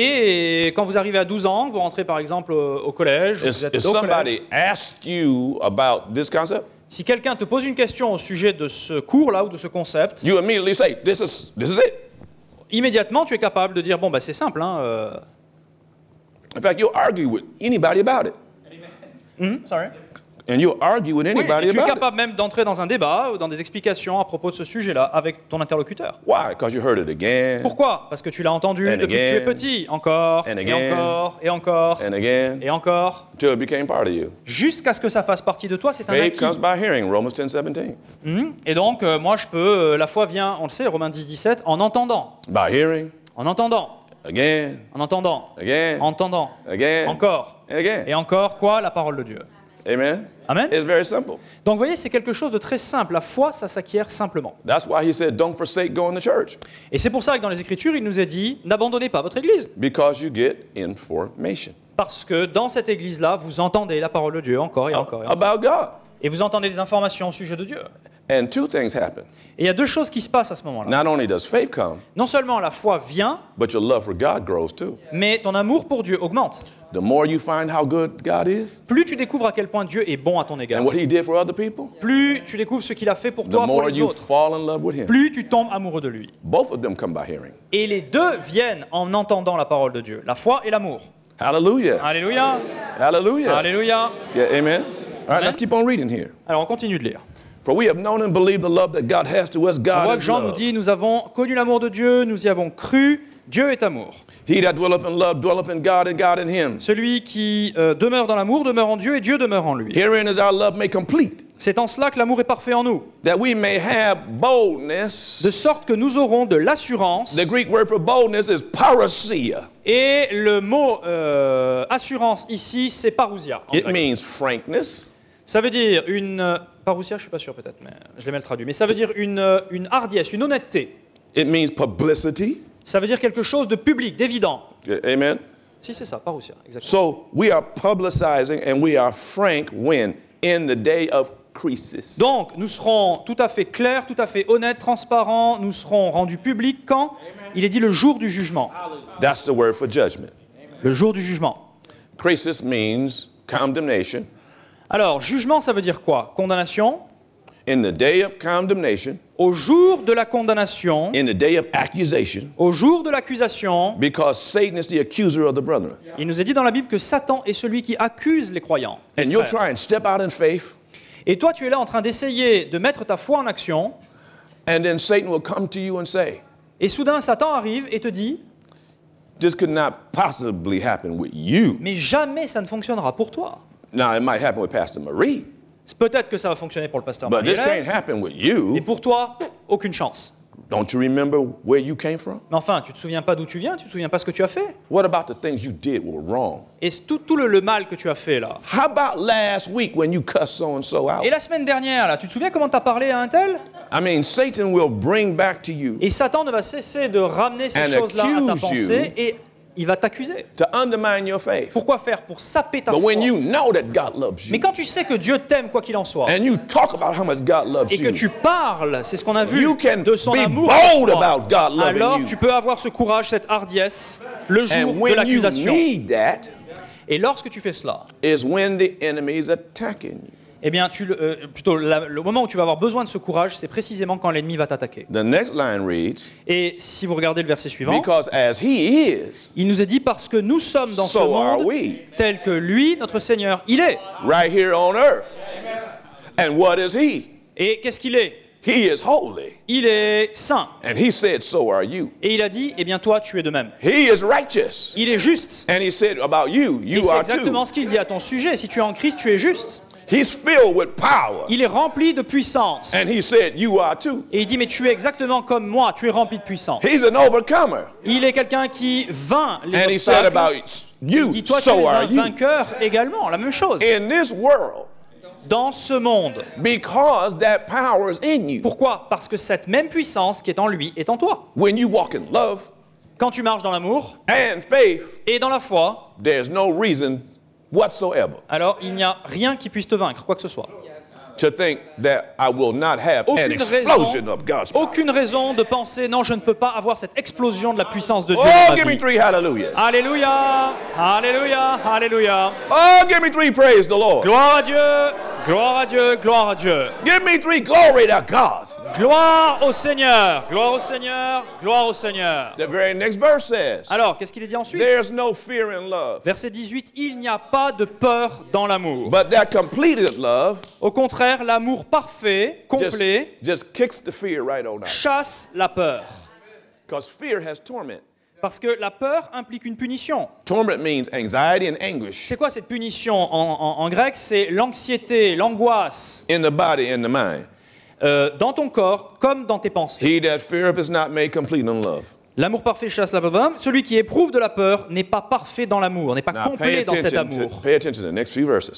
Et quand vous arrivez à douze ans, vous rentrez par exemple au, au collège, if, vous êtes if au collège. somebody asked you about this concept, Si quelqu'un te pose une question au sujet de ce cours-là ou de ce concept, you immediately say, this is, this is it. immédiatement tu es capable de dire, bon bah c'est simple, hein, euh, In fact, you'll argue with anybody about it. hmm, sorry. And you'll argue with Oui, anybody et tu es about it. capable même d'entrer dans un débat ou dans des explications à propos de ce sujet-là avec ton interlocuteur. Why? Because you heard it again, Pourquoi? Parce que tu l'as entendu And depuis que tu es again. petit, encore, And et again. encore, et encore, and again, et encore, until it became part of you. jusqu'à ce que ça fasse partie de toi, c'est un Faith acquis. comes by hearing, Romans ten, seventeen. Hmm. Et donc, euh, moi, je peux, euh, la foi vient, on le sait, Romains dix, dix-sept, en entendant, By hearing, en entendant, again, en entendant, again, en entendant, again, encore, and again. et encore, quoi? La parole de Dieu. Amen? Amen. It's very simple. Donc, vous voyez, c'est quelque chose de très simple. La foi, ça s'acquiert simplement. That's why he said, don't forsake going to church, Et c'est pour ça que dans les Écritures, il nous est dit, n'abandonnez pas votre Église. because you get information Parce que dans cette Église-là, vous entendez la parole de Dieu encore et encore et encore. about God. Et vous entendez des informations au sujet de Dieu. And two things happen. Et il y a deux choses qui se passent à ce moment-là. Not only does faith come, Non seulement la foi vient, but your love for God grows too. mais ton amour pour Dieu augmente. The more you find how good God is Plus tu découvres à quel point Dieu est bon à ton égard, and what He did for other people, plus tu découvres ce qu'il a fait pour the toi, pour more les you autres, fall in love with Him. plus tu tombes amoureux de lui. Both of them come by hearing. Et les deux viennent en entendant la parole de Dieu, la foi et l'amour. Hallelujah. Alléluia, Hallelujah. alléluia. Yeah, amen. All right, Amen. let's keep on reading here. Alors on continue de lire. For we have known and believed the love that God has to us. On God voit que is Jean nous love. dit, nous avons connu l'amour de Dieu, nous y avons cru, Dieu est amour. He that dwelleth in love dwelleth in God and God in him. Celui qui euh, demeure dans l'amour demeure en Dieu et Dieu demeure en lui. Herein is our love made complete, C'est en cela que l'amour est parfait en nous, that we may have boldness. de sorte que nous aurons de l'assurance. The Greek word for boldness is parousia. Et le mot euh, assurance ici, c'est parousia. en It grec. means frankness, Ça veut dire une... euh, parousia, je suis pas sûr peut-être, mais je l'ai mal traduit. Mais ça veut dire une, euh, une hardiesse, une honnêteté. it means publicity. Ça veut dire quelque chose de public, d'évident. Amen. Si, c'est ça, parousia, exactement. So we are publicizing and we are frank when? In the day of crisis. Donc, nous serons tout à fait clairs, tout à fait honnêtes, transparents, nous serons rendus publics quand il est dit le jour du jugement. That's the word for judgment. Le jour du jugement. Crisis means condemnation. Alors, jugement, ça veut dire quoi? Condamnation. In the day of condemnation, Au jour de la condamnation, in the day of accusation, au jour de l'accusation, because Satan is the accuser of the brethren. il nous est dit dans la Bible que Satan est celui qui accuse les croyants. les And you'll frères. try and step out in faith, Et toi, tu es là en train d'essayer de mettre ta foi en action, and then Satan will come to you and say, et soudain, Satan arrive et te dit, this could not possibly happen with you. mais jamais ça ne fonctionnera pour toi. Now, it might happen with Pastor Marie, C'est peut-être que ça va fonctionner pour le pasteur but this Marie-Hélène, can't happen with et you. pour toi, pff, aucune chance. Don't you remember where you came from? Mais enfin, tu te souviens pas d'où tu viens, tu te souviens pas ce que tu as fait. What about the things you did were wrong? Et tout, tout le, le mal que tu as fait là. How about last week when you cussed so-and-so out? Et la semaine dernière, là, tu te souviens comment tu as parlé à un tel? I mean, Satan will bring back to you Et Satan ne va cesser de ramener ces And choses-là à ta accuse pensée et il va t'accuser. to undermine your faith. Pourquoi faire? Pour saper ta But foi. when you know that God loves Mais you, quand tu sais que Dieu t'aime quoi qu'il en soit, and you talk about how much God loves et que you, tu parles, c'est ce qu'on a vu, You can de son be amour, bold pour toi, about God loving alors you. tu peux avoir ce courage, cette hardiesse, le jour and de when you l'accusation. need that Et lorsque tu fais cela, is when the enemy is attacking you. eh bien, tu, le- euh, plutôt la- le moment où tu vas avoir besoin de ce courage, c'est précisément quand l'ennemi va t'attaquer. The next line reads, Et si vous regardez le verset suivant, because as he is, il nous est dit parce que nous sommes dans ce so are monde we, tel que lui, notre Seigneur, il est. right here on earth. And what is he? Et qu'est-ce qu'il est? He is holy. Il est saint. And he said, so are you. Et il a dit, eh bien toi, tu es de même. He is righteous. Il est juste. And he said about you, Et you c'est are exactement too. ce qu'il dit à ton sujet. Si tu es en Christ, tu es juste. He's filled with power. Il est rempli de puissance. And he said, you are too. Et il dit, mais tu es exactement comme moi, tu es rempli de puissance. He's an overcomer. Il est quelqu'un qui vainc les And he said obstacles. about Il you, dit, toi, tu es so un are you. vainqueur également, la même chose. In this world, Dans ce monde. because that power is in you. Pourquoi? Parce que cette même puissance qui est en lui est en toi. When you walk in love Quand tu marches dans l'amour and faith, et dans la foi, there's no reason whatsoever alors il n'y a rien qui puisse te vaincre, quoi que ce soit. to think that I will not have an Aucune explosion raison, of God's power. aucune raison de penser, non, je ne peux pas avoir cette explosion de la puissance de Dieu Oh, dans ma give me vie. three hallelujahs. Alléluia, alléluia, alléluia. Oh, give me three praise the Lord. Gloire à Dieu, gloire à Dieu, gloire à Dieu. Give me three glory to God. Gloire au Seigneur, gloire au Seigneur, gloire au Seigneur. The very next verse says, Alors, qu'est-ce qu'il est dit ensuite? there's no fear in love, Verset dix-huit, il n'y a pas de peur dans l'amour. but that completed love Au contraire, l'amour parfait, just, complet, just kicks the fear right on out. chasse la peur. Because fear has torment. Parce que la peur implique une punition. Torment means anxiety and anguish C'est quoi cette punition en, en- en grec? C'est l'anxiété, l'angoisse in the body and the mind. euh, dans ton corps comme dans tes pensées. He that feareth is not made complete in love. L'amour parfait chasse la peur. Celui qui éprouve de la peur n'est pas parfait dans l'amour, n'est pas Now pay complet dans cet attention, to, amour. pay attention to the next few verses.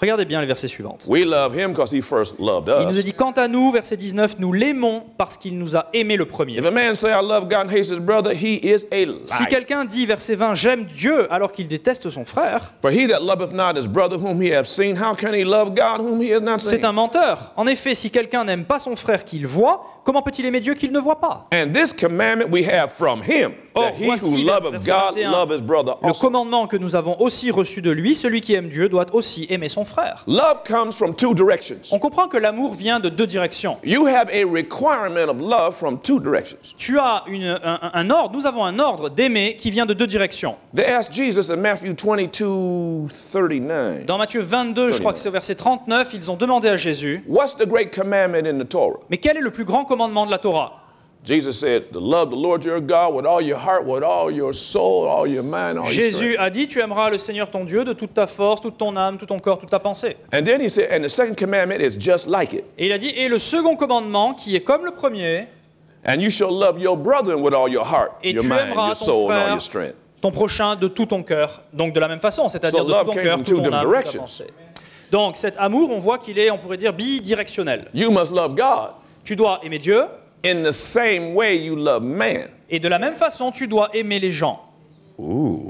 Regardez bien les versets suivants. We love him because he first loved Il nous est us. dit, quant à nous, verset dix-neuf, nous l'aimons parce qu'il nous a aimés le premier. If a man say, I love God and hates his brother, he is a Si liar. quelqu'un dit, verset vingt, j'aime Dieu alors qu'il déteste son frère, For he that loveth not his brother whom he hath seen, how can he love God whom he has not c'est seen? un menteur. En effet, si quelqu'un n'aime pas son frère qu'il voit, comment peut-il aimer Dieu qu'il ne voit pas? And this commandment we have from him, Or, that he voici who le loveth verset God vingt et un. love his brother Le also. commandement que nous avons aussi reçu de lui, celui qui aime Dieu doit aussi aimer son frère. Love comes from two directions. On comprend que l'amour vient de deux directions. You have a requirement of love from two directions. Tu as une- un, un ordre, nous avons un ordre d'aimer qui vient de deux directions. They asked Jesus in Matthew twenty-two thirty-nine, Dans Matthieu vingt-deux, je crois que c'est au verset trente-neuf, ils ont demandé à Jésus, what's the great commandment in the Torah? mais quel est le plus grand commandement de la Torah? Jesus said, to love the Lord your God with all your heart, with all your soul, all your mind, all your Jésus strength. a dit, tu aimeras le Seigneur ton Dieu de toute ta force, toute ton âme, tout ton corps, toute ta pensée. And then he said, and the second commandment is just like it. Et il a dit, et le second commandement, qui est comme le premier, And you shall love your brother with all your heart, et your tu mind, aimeras your ton soul, and all frère, your strength. ton prochain de tout ton cœur. Donc de la même façon, c'est-à-dire So de love tout ton came cœur, from toute two ton âme, different toute ta directions. pensée. Donc cet amour, on voit qu'il est, on pourrait dire, bidirectionnel. You must love God Tu dois aimer Dieu, in the same way you love man. et de la même façon, tu dois aimer les gens. Ooh.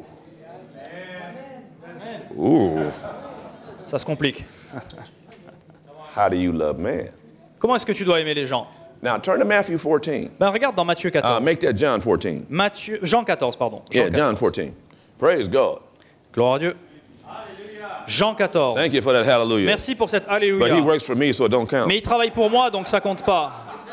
Ooh. Ça se complique. How do you love man? Comment est-ce que tu dois aimer les gens? Now turn to Matthew fourteen. Ben regarde dans Matthieu Uh, quatorze. make that John fourteen. Matthieu, Jean quatorze, pardon. Jean Yeah, John quatorze. fourteen. Praise God. Gloire à Dieu. Jean quatorze. Thank you for that hallelujah. Merci pour cette But he alléluia. works for me, so it don't count. Mais il travaille pour moi, donc ça compte pas.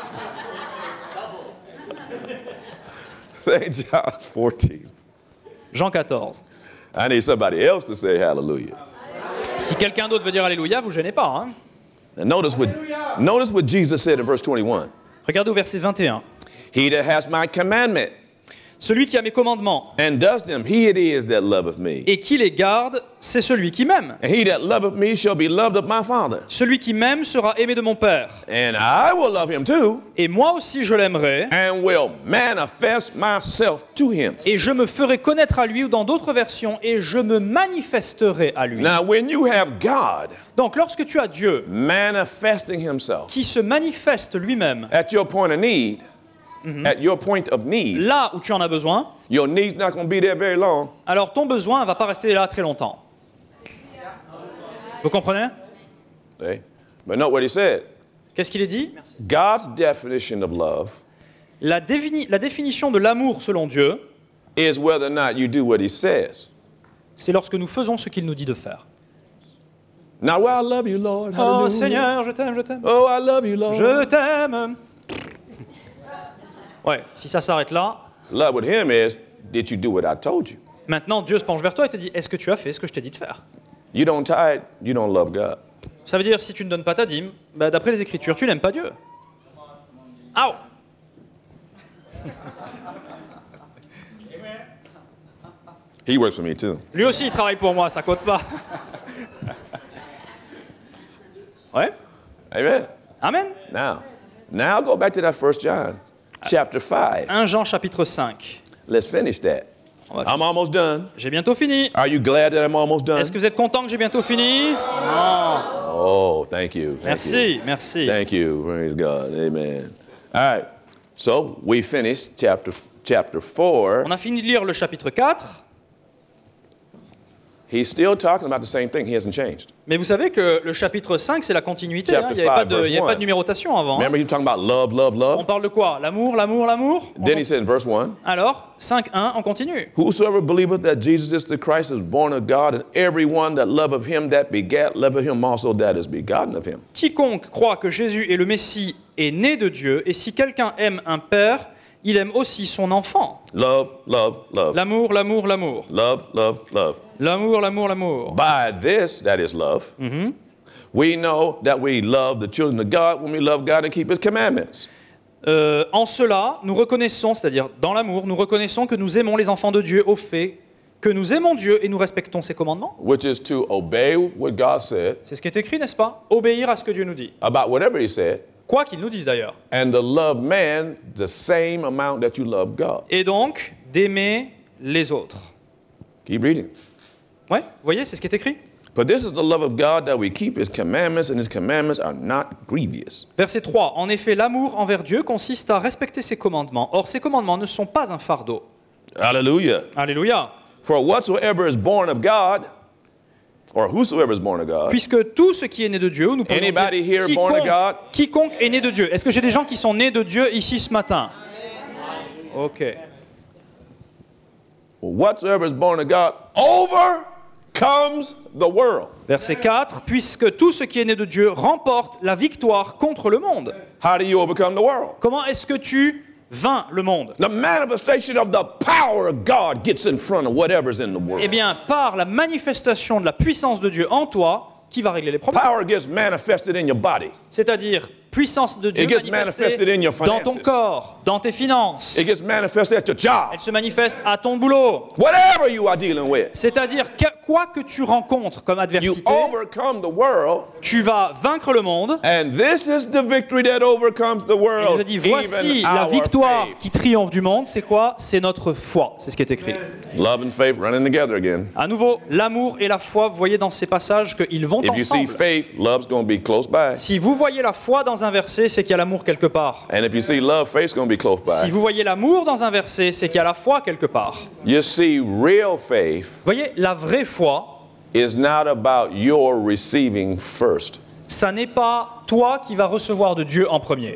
Saint John fourteen. Jean quatorze. I need somebody else to say hallelujah. Si quelqu'un d'autre veut dire alléluia, vous gênez pas. Hein? And notice what, notice what Jesus said in verse twenty-one. Regardez au verset vingt et un. He that has my commandment Celui qui a mes commandements and does them, he it is that loveth me. et qui les garde, c'est celui qui m'aime. And he that loveth me shall be loved of my Father. Celui qui m'aime sera aimé de mon Père. And I will love him too, Et moi aussi je l'aimerai, and will manifest myself to him. et je me ferai connaître à lui, ou dans d'autres versions, et je me manifesterai à lui. Now, when you have God Donc lorsque tu as Dieu manifesting himself qui se manifeste lui-même, at your point of need, at your point of need, là où tu en as besoin, your need's not going to be there very long. alors ton besoin ne va pas rester là très longtemps. Vous comprenez? Okay? But note what he said. Qu'est-ce qu'il est dit? God's definition of love La, défini- la définition de l'amour selon Dieu, is whether or not you do what he says. c'est lorsque nous faisons ce qu'il nous dit de faire. Now, well, I love you, Lord. Oh Hallelujah. Seigneur, je t'aime, je t'aime. Oh, I love you, Lord. Je t'aime. Ouais, si ça s'arrête là, Love with him is, did you do what I told you? maintenant Dieu se penche vers toi et te dit, est-ce que tu as fait ce que je t'ai dit de faire? You don't tithe, you don't love God. Ça veut dire, si tu ne donnes pas ta dîme, bah, d'après les Écritures, tu n'aimes pas Dieu. Aouh! He works for me too. Lui aussi, il travaille pour moi, ça compte pas. Ouais? Amen. Amen. Now, now go back to that First John, chapter five. un Jean chapitre cinq. Let's finish that. On va I'm almost done. J'ai bientôt fini. Are you glad that I'm almost done? Est-ce que vous êtes content que j'ai bientôt fini? Non. Oh, thank you. Thank Merci, You. merci. Thank you. Praise God. Amen. All right. So we finished chapter chapter four. On a fini de lire le chapitre quatre, He's still talking about the same thing. He hasn't changed. mais vous savez que le chapitre cinq, c'est la continuité. hein. Il n'y avait, pas de- il y avait pas de numérotation avant. hein. Remember, he was talking about love, love, On love. parle de quoi? L'amour, l'amour, l'amour? On Then he said in verse one, Alors, cinq un, on continue. whosoever believeth that Jesus is the Christ is born of God, and everyone that loveth him that begat, loveth him also that is begotten of him. Quiconque croit que Jésus est le Messie est né de Dieu, et si quelqu'un aime un père, il aime aussi son enfant. Love, love, love. L'amour, l'amour, l'amour. Love, love, love. L'amour, l'amour, l'amour. By this, that is love, we know that we love the children of God when we love God and keep his commandments. Euh, en cela, nous reconnaissons, c'est-à-dire dans l'amour, nous reconnaissons que nous aimons les enfants de Dieu au fait que nous aimons Dieu et nous respectons ses commandements. Which is to obey what God said C'est ce qui est écrit, n'est-ce pas? Obéir à ce que Dieu nous dit. about whatever he said, Quoi qu'il nous dise d'ailleurs. and to love man the same amount that you love God. Et donc, d'aimer les autres. Keep reading. Ouais, vous voyez, c'est ce qui est écrit. For this is the love of God, that we keep his commandments, and his commandments are not grievous. Verset trois. En effet, l'amour envers Dieu consiste à respecter ses commandements. Or, ces commandements ne sont pas un fardeau. Hallelujah. Alléluia. For whatsoever is born of God, or whosoever is born of God, Puisque tout ce qui est né de Dieu, nous pouvons Anybody dire here born of quiconque, God? quiconque est né de Dieu. Est-ce que j'ai des gens qui sont nés de Dieu ici ce matin? Ok. whatsoever is born of God overcomes the world. Verset quatre. Puisque tout ce qui est né de Dieu remporte la victoire contre le monde. How do you overcome the world? Comment est-ce que tu vaincre le monde? The manifestation of the power of God gets in front of whatever's in the world. Eh bien, par la manifestation de la puissance de Dieu en toi, qui va régler les problèmes. Power gets manifested in your body. C'est-à-dire, puissance de Dieu It gets manifested in your manifestée dans ton finances. corps, dans tes finances. It gets manifested at your job. Elle se manifeste à ton boulot. Whatever you are dealing with, C'est-à-dire, que- quoi que tu rencontres comme you adversité, overcome the world, tu vas vaincre le monde. and this is the victory that overcomes the Et il world, nous dit, voici even la our victoire faith. qui triomphe du monde. C'est quoi? C'est notre foi. C'est ce qui est écrit. Love and faith running together again. À nouveau, l'amour et la foi, vous voyez dans ces passages qu'ils vont If you see ensemble. faith, love's going to be close by. Si vous voyez la foi dans un verset, c'est qu'il y a l'amour quelque part. And if you see love, faith's going to be close Si by. vous voyez l'amour dans un verset, c'est qu'il y a la foi quelque part. You see, real faith Vous voyez, la vraie foi, is not about your receiving first. ça n'est pas toi qui vas recevoir de Dieu en premier.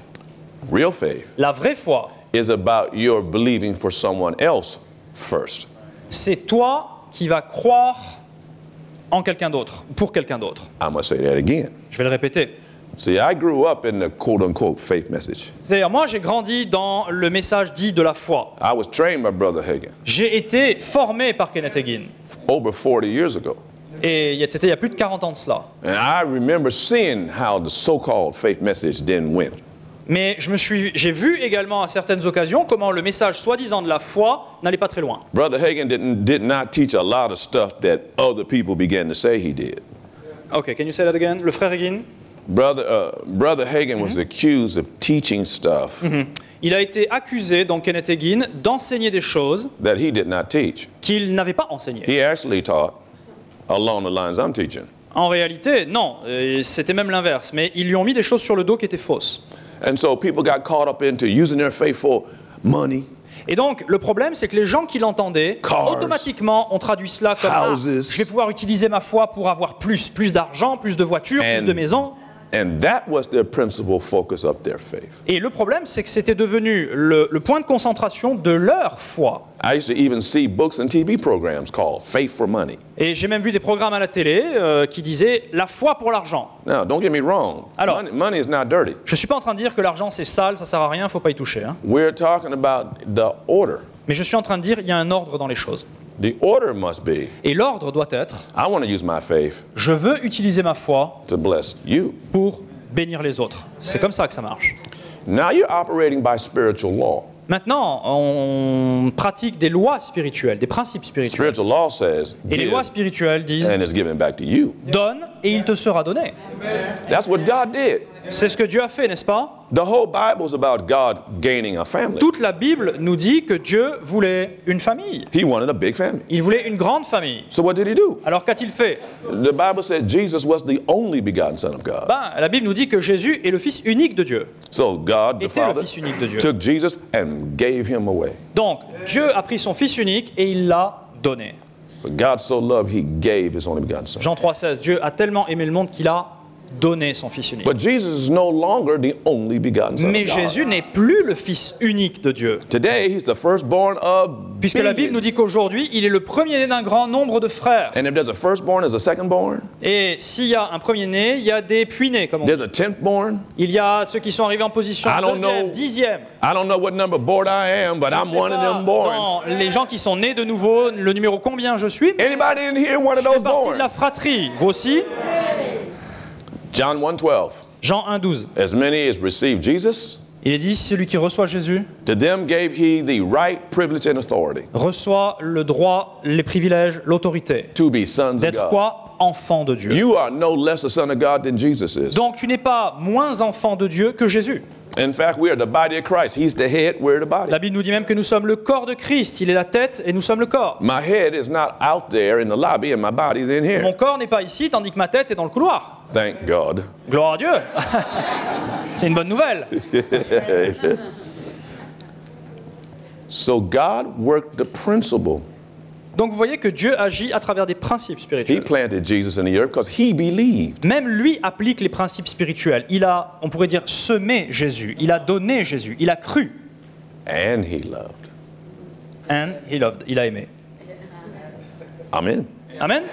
Real faith La vraie foi, is about your believing for someone else first. c'est toi qui vas croire en quelqu'un d'autre, pour quelqu'un d'autre. I'm going to say that again. Je vais le répéter. See, I grew up in the quote-unquote faith message. C'est-à-dire, moi, j'ai grandi dans le message dit de la foi. I was trained by Brother Hagin J'ai été formé par Kenneth Hagin. over forty years ago. Et c'était il y a plus de quarante ans de cela. And I remember seeing how the so-called faith message then went. Mais je me suis, j'ai vu également à certaines occasions comment le message soi-disant de la foi n'allait pas très loin. Brother Hagin didn't, did not teach a lot of stuff that other people began to say he did. Ok, can you say that again? Le frère Hagin? Brother, uh, Brother Hagin was accused of teaching stuff Il a été accusé, donc Kenneth Hagin, d'enseigner des choses that he did not teach. qu'il n'avait pas enseignées. He actually taught along the lines I'm teaching. En réalité, non, euh, c'était même l'inverse. Mais ils lui ont mis des choses sur le dos qui étaient fausses. And so people got caught up into using their faith for money, Et donc, le problème, c'est que les gens qui l'entendaient, Cars, automatiquement, ont traduit cela comme ah, houses. je vais pouvoir utiliser ma foi pour avoir plus, plus d'argent, plus de voitures, And- plus de maisons. and that was their principal focus of their faith. Et le problème, c'est que c'était devenu le, le point de concentration de leur foi. I used to even see books and T V programs called Faith for Money. Et j'ai même vu des programmes à la télé euh, qui disaient la foi pour l'argent. Now, don't get me wrong. Alors- money, money is not dirty. Je suis pas en train de dire que l'argent c'est sale, ça sert à rien, faut pas y toucher. Hein. We're talking about the order. Mais je suis en train de dire il y a un ordre dans les choses. The order must be, Et l'ordre doit être I want to use my faith je veux utiliser ma foi to bless you. pour bénir les autres. C'est comme ça que ça marche. Now you're operating by spiritual law. Maintenant, on pratique des lois spirituelles, des principes spirituels. Spiritual law says, Et les give, lois spirituelles disent and it's given back to you. donne et il te sera donné. That's what God did. C'est ce que Dieu a fait, n'est-ce pas? The whole Bible is about God gaining a family. Toute la Bible nous dit que Dieu voulait une famille. He wanted a big family. Il voulait une grande famille. So what did he do? Alors qu'a-t-il fait? The Bible said Jesus was the only begotten Son of God. Ben, la Bible nous dit que Jésus est le Fils unique de Dieu. So God the Était le Father Fils unique de Dieu. took Jesus and gave him away. Donc, Dieu a pris son Fils unique et il l'a donné. But God so loved, he gave his only begotten Son. Jean trois seize, Dieu a tellement aimé le monde qu'il a donné son Fils unique. But Jesus is no longer the only begotten Son Mais of God. Jésus n'est plus le Fils unique de Dieu. Today, he's the firstborn of Puisque la Bible nous dit billions. qu'aujourd'hui, il est le premier-né d'un grand nombre de frères. And if there's a firstborn, there's a secondborn, Et s'il y a un premier-né, il y a des puis-nés, comme on dit. there's a tenthborn. Il y a ceux qui sont arrivés en position I don't deuxième, know. dixième. I don't know what number board I am, but Je I'm sais one of pas, them born. dans les gens qui sont nés de nouveau, le numéro combien je suis? Anybody in here one of Je fais those partie de la born? fratrie. Vous aussi? John one twelve. Jean un douze. As many as received Jesus, Il est dit, celui qui reçoit Jésus to them gave he the right, privilege, and authority reçoit le droit, les privilèges, l'autorité. to be sons of D'être God. quoi? enfant de Dieu. You are no less a son of God than Jesus is. Donc tu n'es pas moins enfant de Dieu que Jésus. In fact, we are the body of Christ. He's the head, we're the body. La Bible nous dit même que nous sommes le corps de Christ. Il est la tête et nous sommes le corps. My head is not out there in the lobby and my body's in Mon here. corps n'est pas ici, tandis que ma tête est dans le couloir. Thank God. Gloire à Dieu. C'est une bonne nouvelle. So God worked the principle. Donc vous voyez que Dieu agit à travers des principes He spirituels. planted Jesus in the earth because he believed. Même lui applique les principes spirituels. Il a, on pourrait dire, semé Jésus. Il a donné Jésus. Il a cru. And he loved. And he loved. Il a aimé. Amen. Amen.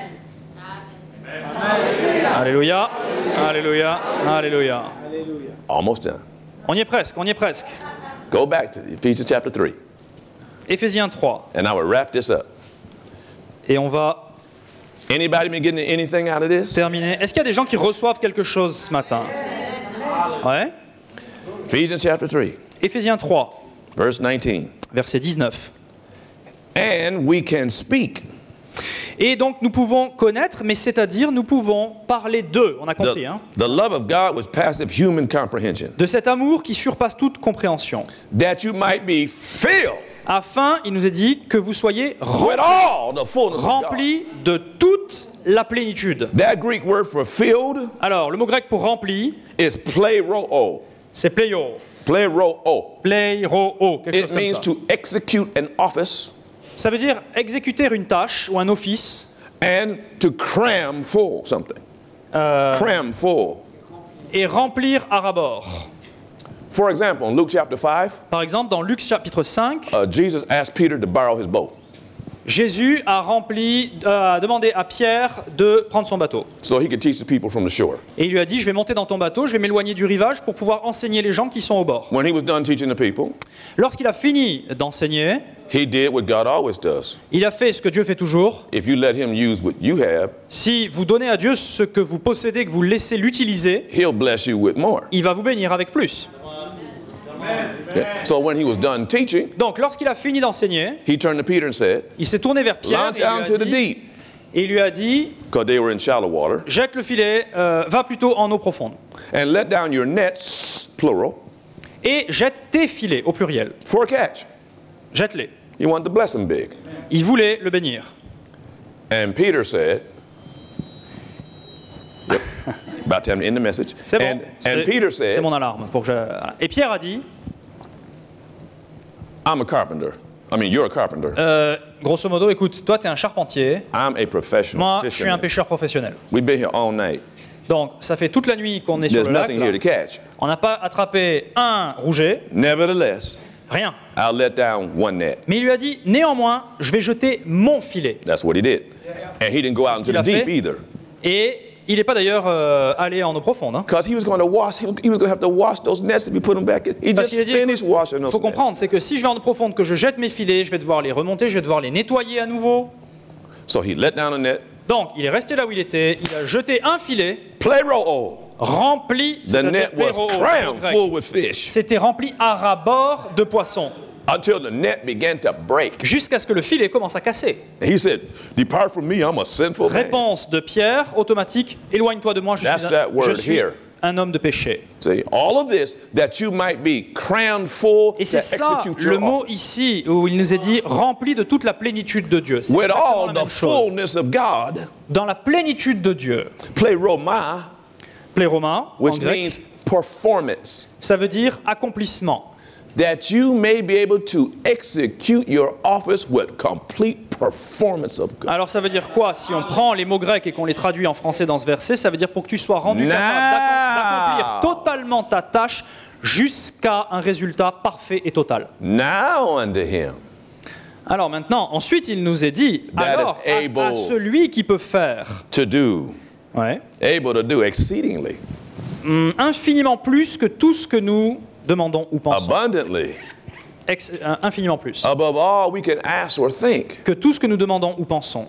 Alléluia. Alléluia. Alléluia. Almost done. On y est presque. On y est presque. Go back to Ephesians chapter three. Éphésiens trois. And I will wrap this up. Et on va Anybody been getting anything out of this? terminer. Est-ce qu'il y a des gens qui reçoivent quelque chose ce matin? Ouais. Ephesians chapter three, Éphésiens trois, verse nineteen. verset dix-neuf. And we can speak Et donc nous pouvons connaître, mais c'est-à-dire nous pouvons parler d'eux. On a compris, the, hein? the love of God was passive human comprehension, De cet amour qui surpasse toute compréhension. that you might be filled Afin, il nous est dit, que vous soyez rem- with all the fullness of God. remplis de toute la plénitude. That Greek word for filled Alors, le mot grec pour rempli, is pleroo. c'est pleio. Pleroo. Pleiro, quelque It chose comme means ça. to execute an office Ça veut dire exécuter une tâche ou un office and to cram full something. Cram full. et remplir à rabord. For example, in Luke chapter five, Par exemple, dans Luc chapitre cinq, uh, Jesus asked Peter to borrow his boat Jésus a rempli, euh, a demandé à Pierre de prendre son bateau. so he could teach the people from the shore. Et il lui a dit, je vais monter dans ton bateau, je vais m'éloigner du rivage pour pouvoir enseigner les gens qui sont au bord. When he was done teaching the people, Lorsqu'il a fini d'enseigner, he did what God always does. il a fait ce que Dieu fait toujours. If you let him use what you have, Si vous donnez à Dieu ce que vous possédez, que vous laissez l'utiliser, he'll bless you with more. il va vous bénir avec plus. Yeah. So when he was done teaching, Donc lorsqu'il a fini d'enseigner, he turned to Peter and said, il s'est tourné vers Pierre launch et il out lui into a the dit, deep, et il lui a dit, because they were in shallow water, jette le filet, euh, va plutôt en eau profonde. and let down your nets, plural, Et jette tes filets, au pluriel. for a catch. Jette-les. He wanted to bless him big. Il voulait le bénir. And Peter said, yep, about time to end the message. C'est bon. And, C'est- and Peter C'est said, mon alarme. Pour que je... voilà. Et Pierre a dit, I'm a carpenter. I mean, you're a carpenter. euh, grosso modo, écoute, toi, tu es un charpentier. I'm a professional Moi, je suis un fisherman. pêcheur professionnel. We've been here all night. Donc, ça fait toute la nuit qu'on est sur There's le lac. nothing là. here to catch. On n'a pas attrapé un rouget, Nevertheless, rien. I'll let down one net. Mais il lui a dit, néanmoins, je vais jeter mon filet. That's what he did. And he didn't go out ce into qu'il the a deep fait. either. Et il n'est pas d'ailleurs euh, allé en eau profonde. Hein. Because he was going to wash, he was, he was going to have to wash those nets if he put them back in. He Parce just qu'il a dit, finished washing il those faut nets. comprendre, c'est que si je vais en eau profonde, que je jette mes filets, je vais devoir les remonter, je vais devoir les nettoyer à nouveau. So he let down a net. Donc, il est resté là où il était, il a jeté un filet Pleroo. rempli, The c'est-à-dire net was péro, crammed au grec. full with fish C'était rempli à ras-bord de poissons, until the net began to break. jusqu'à ce que le filet commence à casser. And he said, depart from me, I'm a sinful man. Réponse de Pierre, automatique, éloigne-toi de moi, je That's suis, that un, word je suis here. un homme de péché. See, all of this that you might be crammed full Et to c'est ça execute le your mot office. ici où il nous est dit rempli de toute la plénitude de Dieu. C'est With exactement all la the même chose. fullness of God, Dans la plénitude de Dieu, pleroma, pléroma en which grec, means performance, ça veut dire accomplissement. that you may be able to execute your office with complete performance of God. Alors ça veut dire quoi? Si on prend les mots grecs et qu'on les traduit en français dans ce verset, ça veut dire pour que tu sois rendu Now. capable d'accom- d'accomplir totalement ta tâche jusqu'à un résultat parfait et total. Now unto him Alors maintenant, ensuite il nous est dit, That alors is à, able. à celui qui peut faire to do, ouais, able to do exceedingly, hum, infiniment plus que tout ce que nous demandons ou pensons. abundantly, Ex- euh, infiniment plus. above all we can ask or think. Que tout ce que nous demandons ou pensons.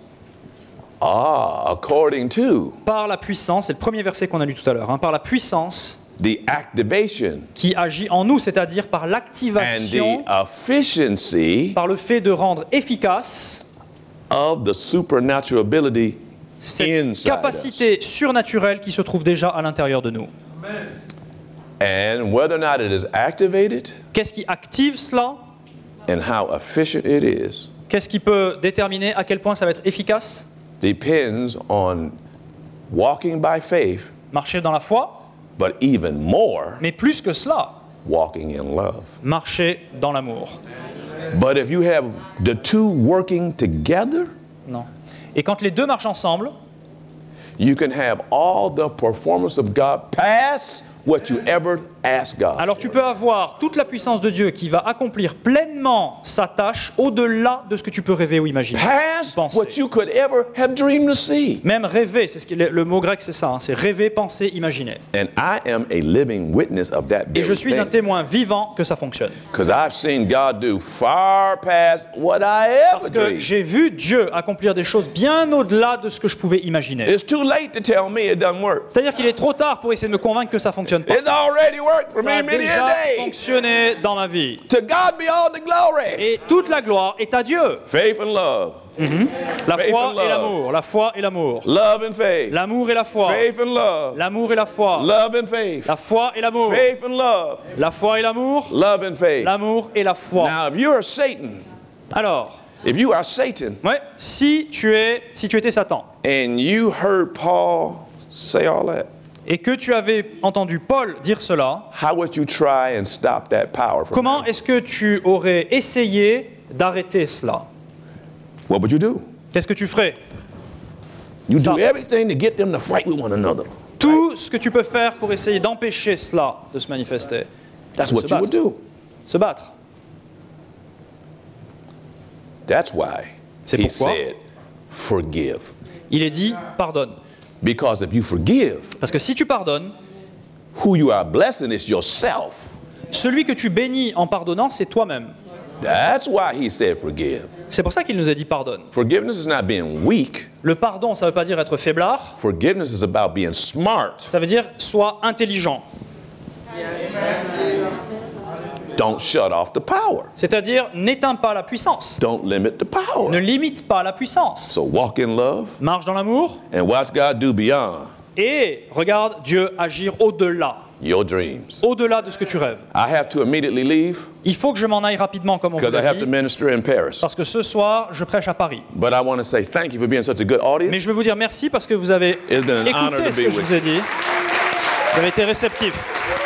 Ah, according to Par la puissance, c'est le premier verset qu'on a lu tout à l'heure, hein, par la puissance the activation qui agit en nous, c'est-à-dire par and l'activation, the efficiency par le fait de rendre efficace of the supernatural ability cette inside capacité surnaturelle qui se trouve déjà à l'intérieur de nous. And whether or not it is activated Qu'est-ce qui active cela? and how efficient it is Qu'est-ce qui peut déterminer à quel point ça va être efficace? depends on walking by faith, Marcher dans la foi, but even more, mais plus que cela, walking in love. marcher dans l'amour. But if you have the two working together, Non. Et quand les deux marchent ensemble, you can have all the performance of God pass what you ever ask God. alors tu peux avoir toute la puissance de Dieu qui va accomplir pleinement sa tâche au-delà de ce que tu peux rêver ou imaginer. Pass Penser. what you could ever have dreamed to see. Même rêver, c'est ce qui, le, le mot grec c'est ça, hein, c'est rêver, penser, imaginer. And I am a living witness of that Et je very suis un thing. témoin vivant que ça fonctionne. Because I've seen God do far past what I Parce ever que dreamed. j'ai vu Dieu accomplir des choses bien au-delà de ce que je pouvais imaginer. It's too late to tell me it doesn't work. C'est-à-dire qu'il est trop tard pour essayer de me convaincre que ça fonctionne pas. It's already worked for Ça a me many déjà a day. fonctionné dans ma vie. To God be all the glory. Et toute la gloire est à Dieu. Faith and love. La Faith foi and et love. l'amour. La foi et l'amour. Love and faith. L'amour et la foi. Faith and love. L'amour et la foi. Love and faith. La foi et l'amour. Faith and love. La foi et l'amour. Love and faith. L'amour et la foi. Now, if you are Satan, Alors, if you are Satan, ouais, si tu es, si tu étais Satan and you heard Paul say all that, et que tu avais entendu Paul dire cela, how would you try and stop that power from comment him? est-ce que tu aurais essayé d'arrêter cela? What would you do? Qu'est-ce que tu ferais? You Stop. do everything to get them to fight with one another. Tout ce que tu peux faire pour essayer d'empêcher cela de se manifester. That's Se what you battre. would do. Se battre. That's why C'est he pourquoi said, forgive. il est dit pardonne. Because if you forgive, Parce que si tu pardonnes, who you are blessing is yourself. celui que tu bénis en pardonnant, c'est toi-même. That's why he said forgive. C'est pour ça qu'il nous a dit pardonne. Forgiveness is not being weak. Le pardon, ça ne veut pas dire être faiblard, Forgiveness is about being smart. ça veut dire sois intelligent. Don't shut off the power. C'est-à-dire n'éteins pas la puissance. Don't limit the Ne power. limite pas la puissance. So walk in love Marche dans l'amour and watch God do beyond et regarde Dieu agir au-delà. your dreams. Au-delà de ce que tu rêves. I have to immediately leave Il faut que je m'en aille rapidement, comme on vous because I a have to dit, minister in Paris. parce que ce soir, je prêche à Paris. But I want to say thank you for being such a good Mais audience. je veux vous dire merci parce que vous avez It's been an honor écouté to ce be que je with vous ai dit. Vous avez été réceptifs.